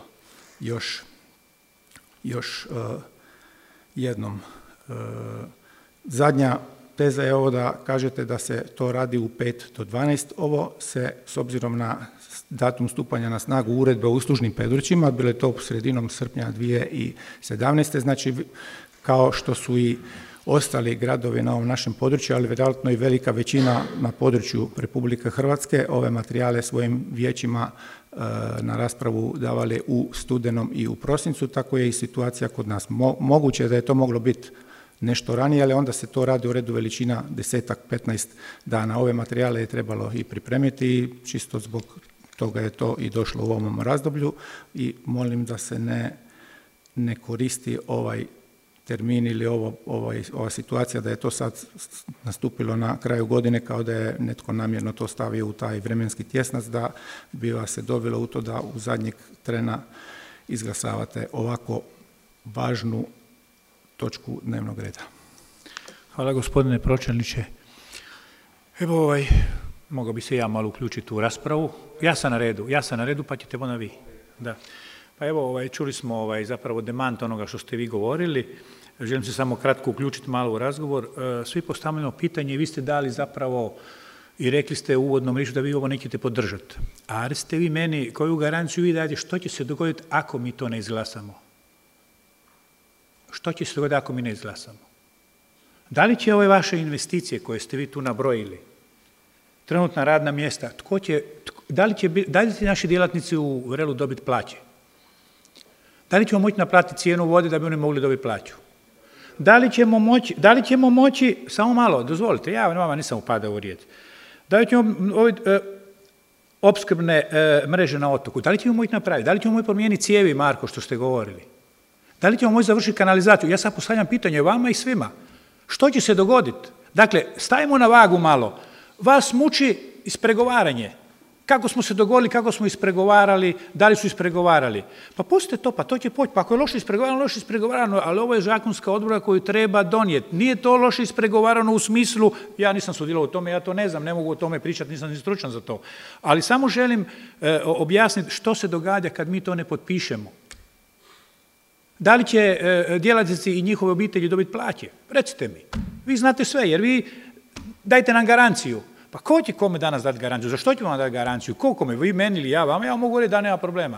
još jednom. Zadnja teza je ovo da kažete da se to radi u 5 do 12. Ovo se, s obzirom na datum stupanja na snagu uredbe o uslužnim područjima, bilo je to sredinom srpnja 2017. Znači, kao što su i ostali gradovi na ovom našem području, ali vjerojatno i velika većina na području Republike Hrvatske, ove materijale svojim vijećima na raspravu davali u studenom i u prosincu, tako je i situacija kod nas. Moguće je da je to moglo biti nešto ranije, ali onda se to radi u redu veličina 10-15 dana. Ove materijale je trebalo i pripremiti i čisto zbog toga je to i došlo u ovom razdoblju i molim da se ne koristi ovaj termin ili ova situacija da je to sad nastupilo na kraju godine kao da je netko namjerno to stavio u taj vremenski tjesnac, da bi vas se dovelo u to da u zadnjeg trena izglasavate ovako važnu točku dnevnog reda. Hvala gospodine pročelniče. Evo mogao bi se ja malo uključiti u raspravu. Ja sam na redu pa ćete onda vi. Da. Pa evo, čuli smo zapravo demant onoga što ste vi govorili. Želim se samo kratko uključiti malo u razgovor. Svi postavljeno pitanje i vi ste dali zapravo i rekli ste u uvodnom riječi da vi ovo nećete podržati. A recite vi meni koju garanciju vi dajete što će se dogoditi ako mi to ne izglasamo? Što će se dogoditi ako mi ne izglasamo? Da li će ove vaše investicije koje ste vi tu nabrojili, trenutna radna mjesta, da li će naši djelatnici u Vrelu dobiti plaće? Da li ćemo moći naplatiti cijenu vode da bi oni mogli dobiti plaću? Da li ćemo moći, samo malo, dozvolite, ja vama nisam upadao u riječ, da li ćemo opskrbne mreže na otoku, da li ćemo moći napraviti, da li ćemo moći promijeniti cijevi, Marko, što ste govorili? Da li ćemo moći završiti kanalizaciju? Ja sad postavljam pitanje vama i svima. Što će se dogoditi? Dakle, stavimo na vagu malo. Vas muči ispregovaranje. Kako smo se dogovorili, kako smo ispregovarali, da li su ispregovarali. Pa pustite to, pa to će poći. Pa ako je loše ispregovarano, ali ovo je zakonska odredba koju treba donijeti. Nije to loše ispregovarano u smislu, ja nisam sudjelovao u tome, ja to ne znam, ne mogu o tome pričati, nisam ni stručan za to. Ali samo želim objasniti što se događa kad mi to ne potpišemo. Da li će djelatnici i njihove obitelji dobiti plaće? Recite mi. Vi znate sve, jer vi dajte nam garanciju. Pa ko će kome danas dati garanciju? Za što ću vam dati garanciju? Ko kome? Vi meni ili ja vama? Ja mogu reći da nema problema.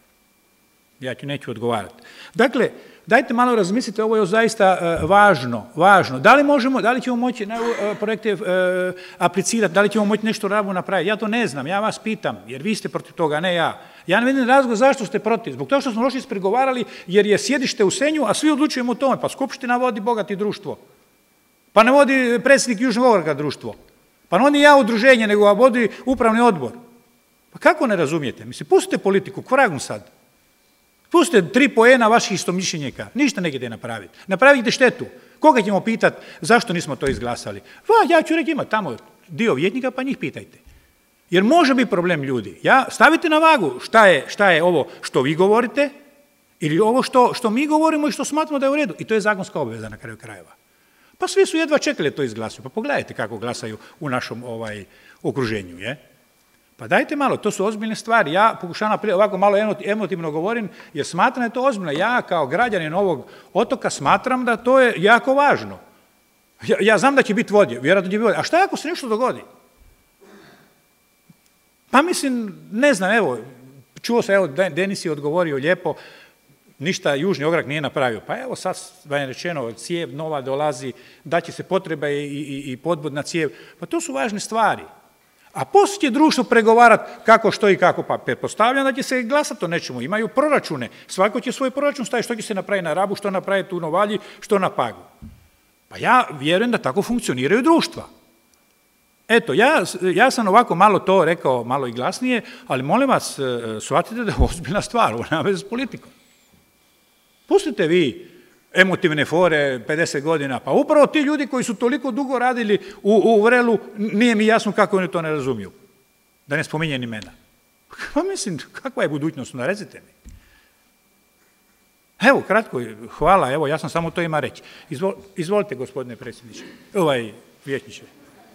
Ja neću odgovarati. Dakle, dajte malo razmislite, ovo je zaista važno. Da li ćemo moći na projekte aplicirati, da li ćemo moći nešto rabu napraviti? Ja to ne znam, ja vas pitam, jer vi ste protiv toga, ne ja. Ja ne vidim razlog zašto ste protiv. Zbog toga što smo loše ispregovarali, jer je sjedište u Senju, a svi odlučujemo o tome. Pa skupština vodi bogati društvo. Pa ne vodi predsjednik Južnog Orga društvo. Pa ne vodi ja udruženje, nego vodi upravni odbor. Pa kako ne razumijete? Mislim, pustite politiku, kvragu sad. Pustite 3 poena vaših istomišljenika. Ništa nećete napraviti. Napravite štetu. Koga ćemo pitati zašto nismo to izglasali? Ja ću reći ima tamo dio vijećnika, pa njih pitajte. Jer može biti problem ljudi. Stavite na vagu šta je ovo što vi govorite ili ovo što mi govorimo i što smatramo da je u redu. I to je zakonska obveza na kraju krajeva. Pa svi su jedva čekali da to izglasuju. Pa pogledajte kako glasaju u našem okruženju. Pa dajte malo, to su ozbiljne stvari. Ja pokušavam ovako malo emotivno govorim jer smatram da je to ozbiljno. Ja kao građanin ovog otoka smatram da to je jako važno. Ja znam da će biti vode, vjerojatno će biti vode. A šta ako se nešto dogodi? Pa mislim, ne znam, evo, čuo sam, Denis je odgovorio lijepo, ništa Južni Ograk nije napravio. Pa evo sad vam je rečeno, cijev nova dolazi, da će se potreba i podbud na cijev. Pa to su važne stvari. A poslije će društvo pregovarati kako, što i kako. Pa pretpostavljam da će se glasati o nečemu. Imaju proračune. Svako će svoj proračun staviti što će se napraviti na Rabu, što napraviti u Novalji, što na Pagu. Pa ja vjerujem da tako funkcioniraju društva. Eto, ja sam ovako malo to rekao, malo i glasnije, ali molim vas, shvatite da je ozbiljna stvar, ovo nema veze s politikom. Pustite vi emotivne fore 50 godina, pa upravo ti ljudi koji su toliko dugo radili u Vrelu, nije mi jasno kako oni to ne razumiju. Da ne spominjem imena. Pa mislim, kakva je budućnost, recite mi. Evo, kratko, hvala, evo, ja sam samo to ima reći. Izvolite, gospodine predsjedniče, vijećniče.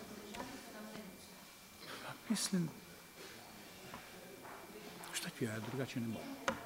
Mislim, šta ću ja, drugačije ne mogu.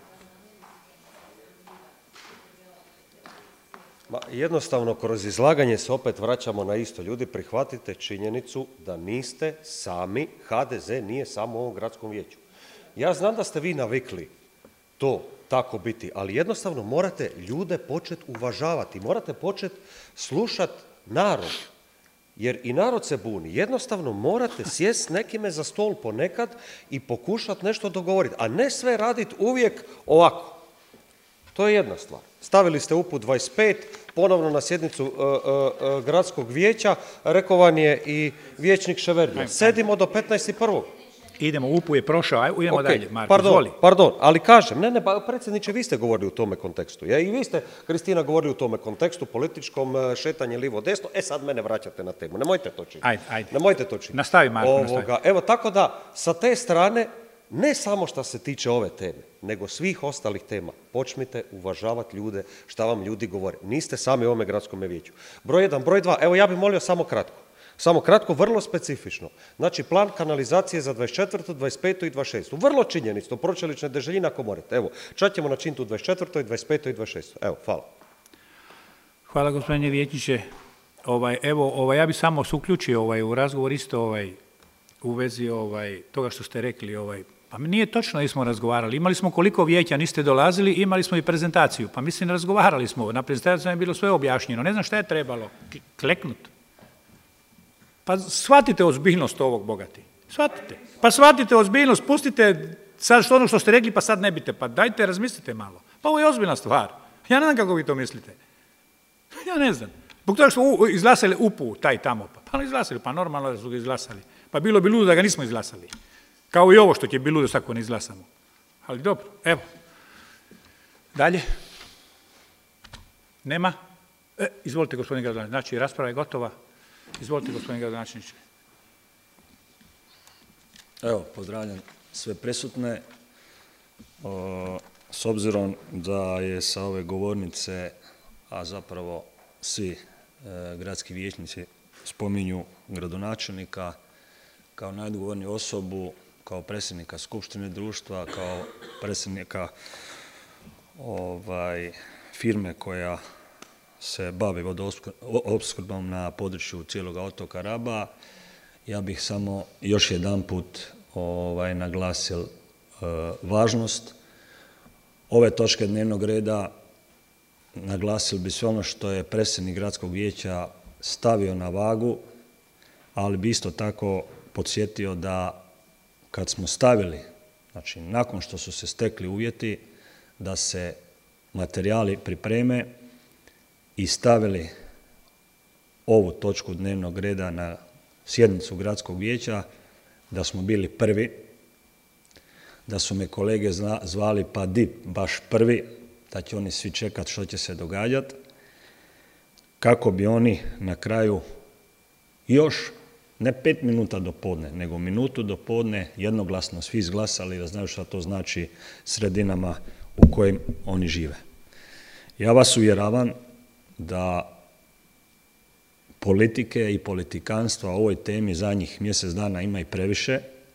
Jednostavno, kroz izlaganje se opet vraćamo na isto. Ljudi, prihvatite činjenicu da niste sami, HDZ nije samo u ovom gradskom vijeću. Ja znam da ste vi navikli to tako biti, ali jednostavno morate ljude početi uvažavati, morate početi slušati narod. Jer i narod se buni. Jednostavno morate sjesti s nekime za stol ponekad i pokušati nešto dogovoriti, a ne sve raditi uvijek ovako. To je jedna stvar. Stavili ste uput 25, ponovno na sjednicu gradskog vijeća, rekao vam je i vijećnik Ševerdija. Sedimo do 15.1. Idemo, UPU je prošao, idemo Ok, dalje. Marko, izvoli. Pardon, ali kažem, ne, pa predsjedniče, vi ste govorili u tome kontekstu. I vi ste, Kristina, govorili u tome kontekstu, političkom, šetanje livo-desno. Sad mene vraćate na temu. Nemojte to činiti. Ajde. Nemojte to činiti. Nastavi, Marko, nastavi. Evo, tako da, sa te strane, ne samo što se tiče ove teme, nego svih ostalih tema, počnite uvažavati ljude, šta vam ljudi govore. Niste sami u ovome gradskom vijeću. Broj 1, broj 2, evo ja bih molio samo kratko, vrlo specifično. Znači, plan kanalizacije za 24., 25. i 26. Vrlo činjenično, pročelične deželjine ako morate. Evo, čak ćemo načiniti u 24., 25. i 26. Evo, hvala. Hvala, gospodine vijećniče. Ja bih samo se uključio u razgovor isto u vezi toga što ste rekli. Pa nije točno da smo razgovarali. Imali smo koliko vijeća, niste dolazili, imali smo i prezentaciju. Pa mislim, razgovarali smo. Na prezentaciji je bilo sve objašnjeno. Ne znam šta je trebalo. Kleknut. Pa shvatite ozbiljnost ovog, bogati. Shvatite. Pa shvatite ozbiljnost, pustite sad ono što ste rekli, pa sad ne bite. Pa dajte, razmislite malo. Pa ovo je ozbiljna stvar. Ja ne znam kako vi to mislite. Ja ne znam. Zbog toga što izglasali UPU, taj tamo. Pa izglasali, pa normalno da su ga izglasali. Pa bilo bi ludo da ga nismo izglasali. Kao i ovo što će biti ludo ako ne izglasamo. Ali dobro, evo. Dalje. Nema? Izvolite, gospodin gradonačelnik. Znači, rasprava je gotova. Izvolite, gospodin gradonačelniče. Evo, pozdravljam sve prisutne. S obzirom da je sa ove govornice, a zapravo svi gradski vijećnici spominju gradonačelnika kao najodgovorniju osobu, kao predsjednika skupštine društva, kao predsjednika firme koja se bavi vodoopskrbom na području cijelog otoka Raba, ja bih samo još jedanput naglasio važnost ove točke dnevnog reda. Naglasio bi sve ono što je predsjednik gradskog vijeća stavio na vagu, ali bi isto tako podsjetio da kad smo stavili, znači nakon što su se stekli uvjeti da se materijali pripreme i stavili ovu točku dnevnog reda na sjednicu gradskog vijeća, da smo bili prvi, da su me kolege zvali pa di baš prvi, da će oni svi čekati što će se događati, kako bi oni na kraju još ne 5 minuta do podne, nego minutu do podne jednoglasno svi izglasali da znaju što to znači sredinama u kojim oni žive. Ja vas uvjeravam da politike i politikanstva o ovoj temi zadnjih mjesec dana ima i previše.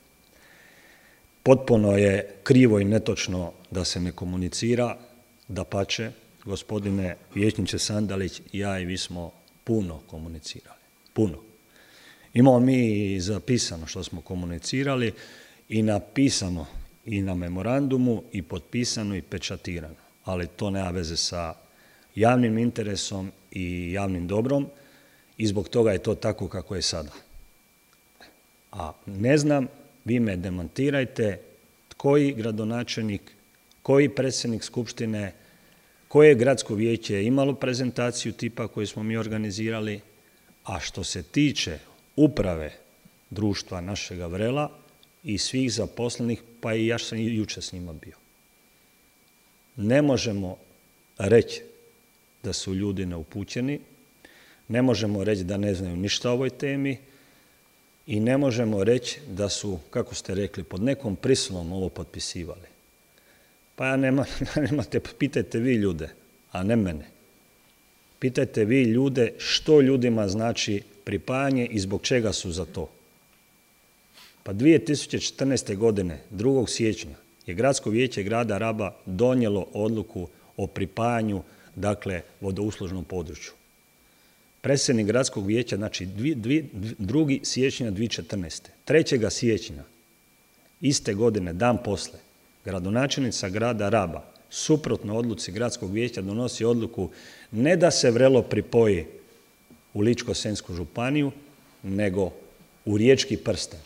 Potpuno je krivo i netočno da se ne komunicira, dapače, gospodine vijećniče Sandalić, ja i vi smo puno komunicirali, puno. Imamo mi i zapisano što smo komunicirali i napisano i na memorandumu i potpisano i pečatirano, ali to nema veze sa javnim interesom i javnim dobrom i zbog toga je to tako kako je sada. A ne znam, vi me demantirajte koji gradonačelnik, koji predsjednik skupštine, koje gradsko vijeće je imalo prezentaciju tipa koju smo mi organizirali, a što se tiče uprave društva našega Vrela i svih zaposlenih, pa i ja sam i jučer s njima bio. Ne možemo reći da su ljudi neupućeni, ne možemo reći da ne znaju ništa o ovoj temi i ne možemo reći da su, kako ste rekli, pod nekom prisilom ovo potpisivali. Pa nemate, pitajte vi ljude, a ne mene. Pitajte vi ljude što ljudima znači pripajanje i zbog čega su za to. Pa 2014. godine, 2. siječnja, je Gradsko vijeće grada Raba donijelo odluku o pripajanju, dakle, vodouslužnom području. Predsjednik Gradskog vijeća, znači 2. siječnja 2014. 3. siječnja iste godine, dan posle, gradonačelnica grada Raba, suprotno odluci Gradskog vijeća, donosi odluku ne da se Vrelo pripoji u Ličko-senjsku županiju, nego u Riječki prsten.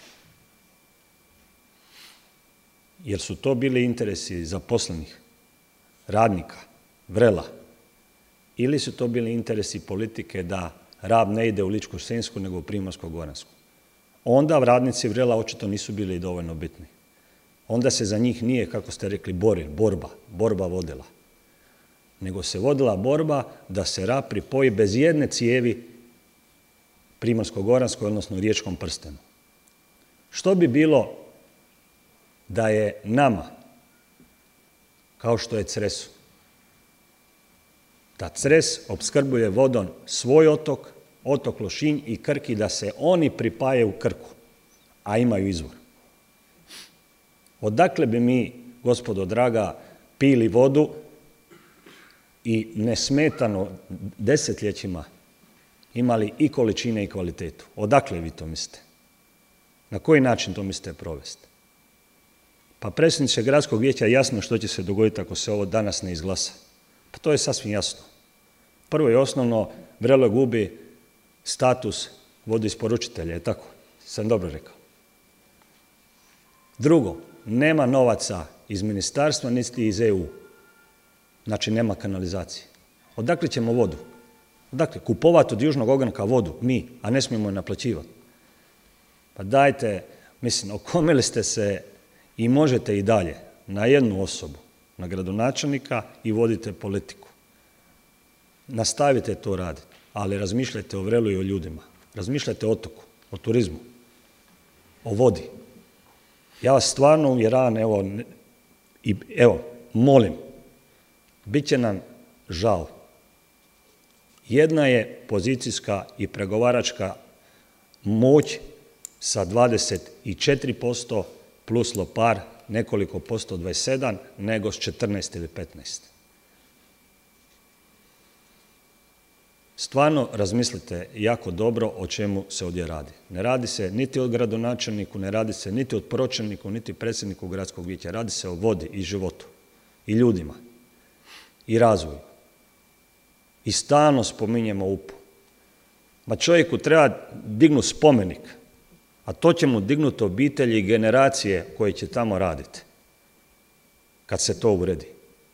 Jer su to bili interesi zaposlenih, radnika, Vrela, ili su to bili interesi politike da Rab ne ide u Ličko-senjsku nego u Primorsko-goransku. onda radnici Vrela očito nisu bili dovoljno bitni. Onda se za njih nije, kako ste rekli, borba vodila. Nego se vodila borba da se Rab pripoji bez jedne cijevi Primorsko-goranskoj, odnosno riječkom prstenu. Što bi bilo da je nama, kao što je Cresu, da Cres opskrbuje vodom svoj otok, otok Lošinj i Krk i da se oni pripajaju Krku, a imaju izvor. Odakle bi mi, gospodo draga, pili vodu i nesmetano desetljećima imali i količine i kvalitetu? Odakle vi to mislite? Na koji način to mislite provesti? Pa predsjedniče gradskog vijeća, jasno što će se dogoditi ako se ovo danas ne izglasa. Pa to je sasvim jasno. Prvo i osnovno, Vrelo gubi status vodoisporučitelja, je tako? Sam dobro rekao. Drugo, nema novaca iz ministarstva niti iz EU. Znači nema kanalizacije. Odakle ćemo vodu? Odakle? Kupovati od južnog ogranka vodu, mi, a ne smijemo je naplaćivati. Pa dajte, mislim, okomili ste se i možete i dalje na jednu osobu, na gradonačelnika i vodite politiku. Nastavite to raditi, ali razmišljajte o Vrelu i o ljudima. Razmišljajte o otoku, o turizmu, o vodi. Ja vas stvarno uvjeravam, evo, molim, bit će nam žao. Jedna je pozicijska i pregovaračka moć sa 24% plus Lopar, nekoliko posto 27, nego s 14 ili 15. Stvarno razmislite jako dobro o čemu se ovdje radi. Ne radi se niti o gradonačelniku, ne radi se niti o pročelniku, niti predsjedniku gradskog vijeća. Radi se o vodi i životu i ljudima i razvoju. I stalno spominjemo UPU. Ma čovjeku treba dignuti spomenik, a to će mu dignuti obitelji i generacije koje će tamo raditi, kad se to uredi.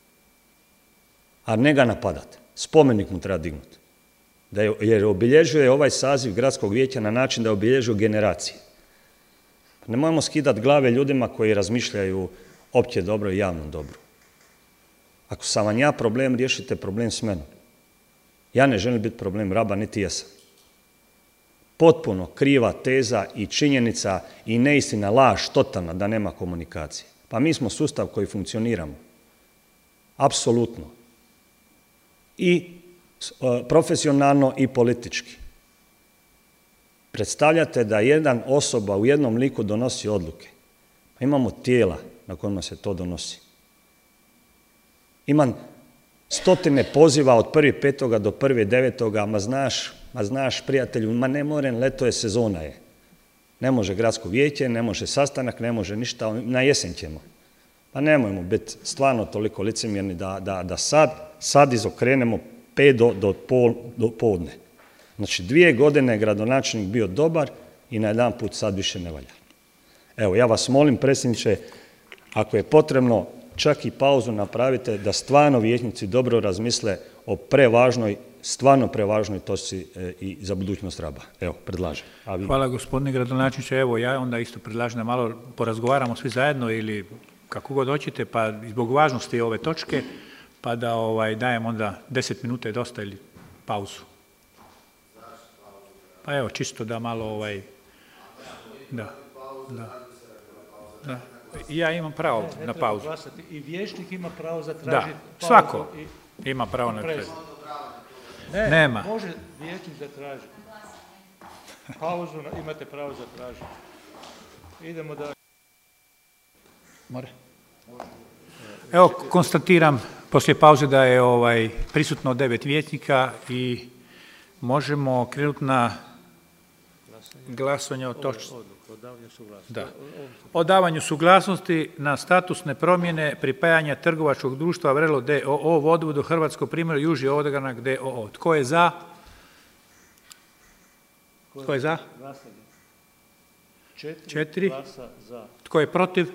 A ne ga napadati. Spomenik mu treba dignuti. Jer obilježuje ovaj saziv gradskog vijeća na način da obilježuju generacije. Nemojmo skidati glave ljudima koji razmišljaju opće dobro i javnom dobru. Ako sam vam ja problem, riješite problem s menom. Ja ne želim biti problem Raba, niti jesam. Potpuno kriva teza i činjenica i neistina, laž totalna da nema komunikacije. Pa mi smo sustav koji funkcioniramo. Apsolutno. I profesionalno i politički. Predstavljate da jedan osoba u jednom liku donosi odluke. Pa imamo tijela na kojima se to donosi. Imam stotine poziva od 1.5. do 1.9. Ma znaš prijatelju, ma ne moram, leto je, sezona je. Ne može gradsko vijeće, ne može sastanak, ne može ništa, na jesen ćemo. Pa nemojmo biti stvarno toliko licemjerni da sad izokrenemo 5 do podne. Znači 2 godine je gradonačelnik bio dobar i na jedan put sad više ne valja. Evo, ja vas molim, predsjedniče, ako je potrebno, čak i pauzu napravite da stvarno vijećnici dobro razmisle o stvarno prevažnoj točci i za budućnost Raba. Evo, predlažem. Hvala gospodine gradonačelniče. Evo, ja onda isto predlažem da malo porazgovaramo svi zajedno ili kako god hoćete, pa zbog važnosti ove točke, pa da dajem onda 10 minuta je dosta ili pauzu. Pa evo, čisto da malo Da. Ja imam pravo na pauzu. I vijećnik ima pravo zatražiti pauzu. Da, svako ima pravo na pauzu. Nema. Može vijećnik zatražiti. Pauzu imate pravo zatražiti. Idemo dalje. Evo, konstatiram poslije pauze da je prisutno 9 vijećnika i možemo krenuti na glasovanje o točci. O davanju suglasnosti na statusne promjene pripajanja trgovačkog društva Vrelo d.o.o. Vodovodu Hrvatsko Primorje Južni ogranak d.o.o. Tko je za? Tko je za? 4. Tko je protiv?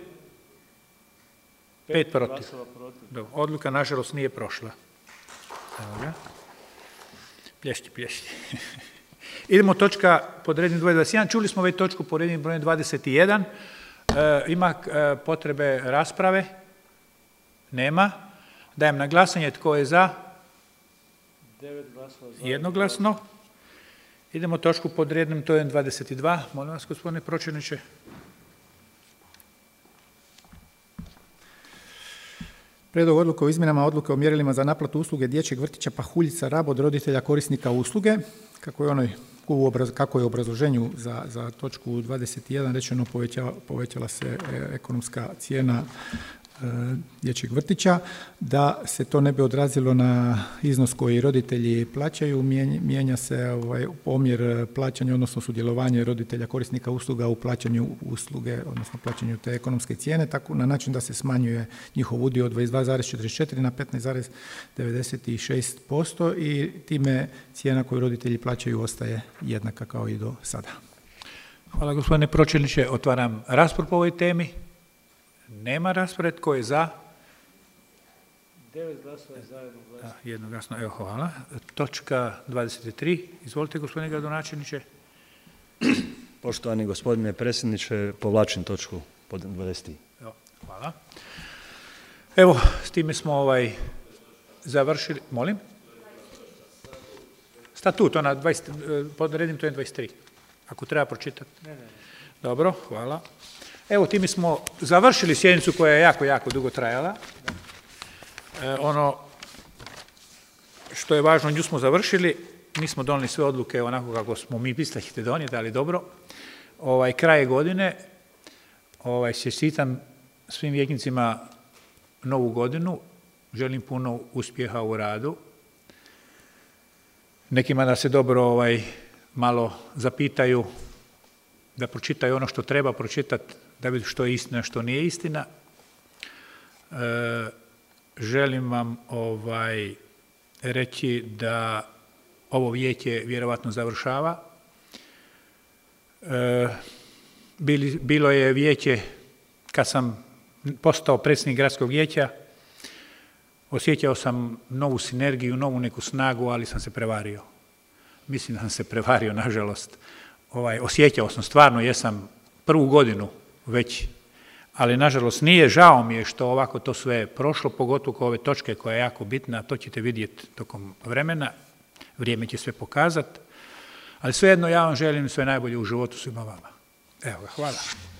5 protiv. Odluka, nažalost, nije prošla. Evo ga. Plješti. Idemo točka pod rednim brojem 21. Čuli smo već točku pod rednim brojem 21. Ima potrebe rasprave? Nema. Dajem na glasanje. Tko je za? 9 glasova za. Jednoglasno. Idemo točku pod rednim brojem 22. Molim vas, gospodine pročelniče. Prijedlog odluke o izmjenama odluke o mjerilima za naplatu usluge dječjeg vrtića Pahuljica Rab od roditelja korisnika usluge. Kako je u obrazloženju za točku 21 rečeno, povećala se ekonomska cijena dječjeg vrtića, da se to ne bi odrazilo na iznos koji roditelji plaćaju, mijenja se omjer plaćanja, odnosno sudjelovanje roditelja korisnika usluga u plaćanju usluge, odnosno plaćanju te ekonomske cijene, tako na način da se smanjuje njihov udio od 22,44 na 15,96% i time cijena koju roditelji plaćaju ostaje jednaka kao i do sada. Hvala, gospodine pročelniče. Otvaram raspravu po ovoj temi. Nema rasprave. Tko je za? 9 glasova za, jednoglasno. Jednoglasno, evo, hvala. Točka 23. Izvolite, gospodine gradonačelniče. Poštovani gospodine predsjedniče, povlačim točku pod 23. Evo, hvala. Evo, s time smo završili. Molim? Statut, pod rednim to je 23. Ako treba pročitati. Ne. Dobro, hvala. Evo, time smo završili sjednicu koja je jako, jako dugo trajala. Ono što je važno, nju smo završili. Nismo donijeli sve odluke onako kako smo mi mislili ćete donijeti, ali dobro. Kraj godine, čestitam svim vijećnicima novu godinu. Želim puno uspjeha u radu. Nekima da se dobro malo zapitaju, da pročitaju ono što treba pročitati, da vidi što je istina, što nije istina. Želim vam reći da ovo vijeće vjerovatno završava. Bilo je vijeće, kad sam postao predsjednik gradskog vijeća, osjećao sam novu sinergiju, novu neku snagu, ali sam se prevario. Mislim da sam se prevario, nažalost. Osjećao sam, stvarno jesam prvu godinu već, ali nažalost nije. Žao mi je što ovako to sve prošlo, pogotovo ove točke koja je jako bitna, to ćete vidjeti tokom vremena, vrijeme će sve pokazati, ali svejedno ja vam želim sve najbolje u životu svima vama. Evo ga, hvala.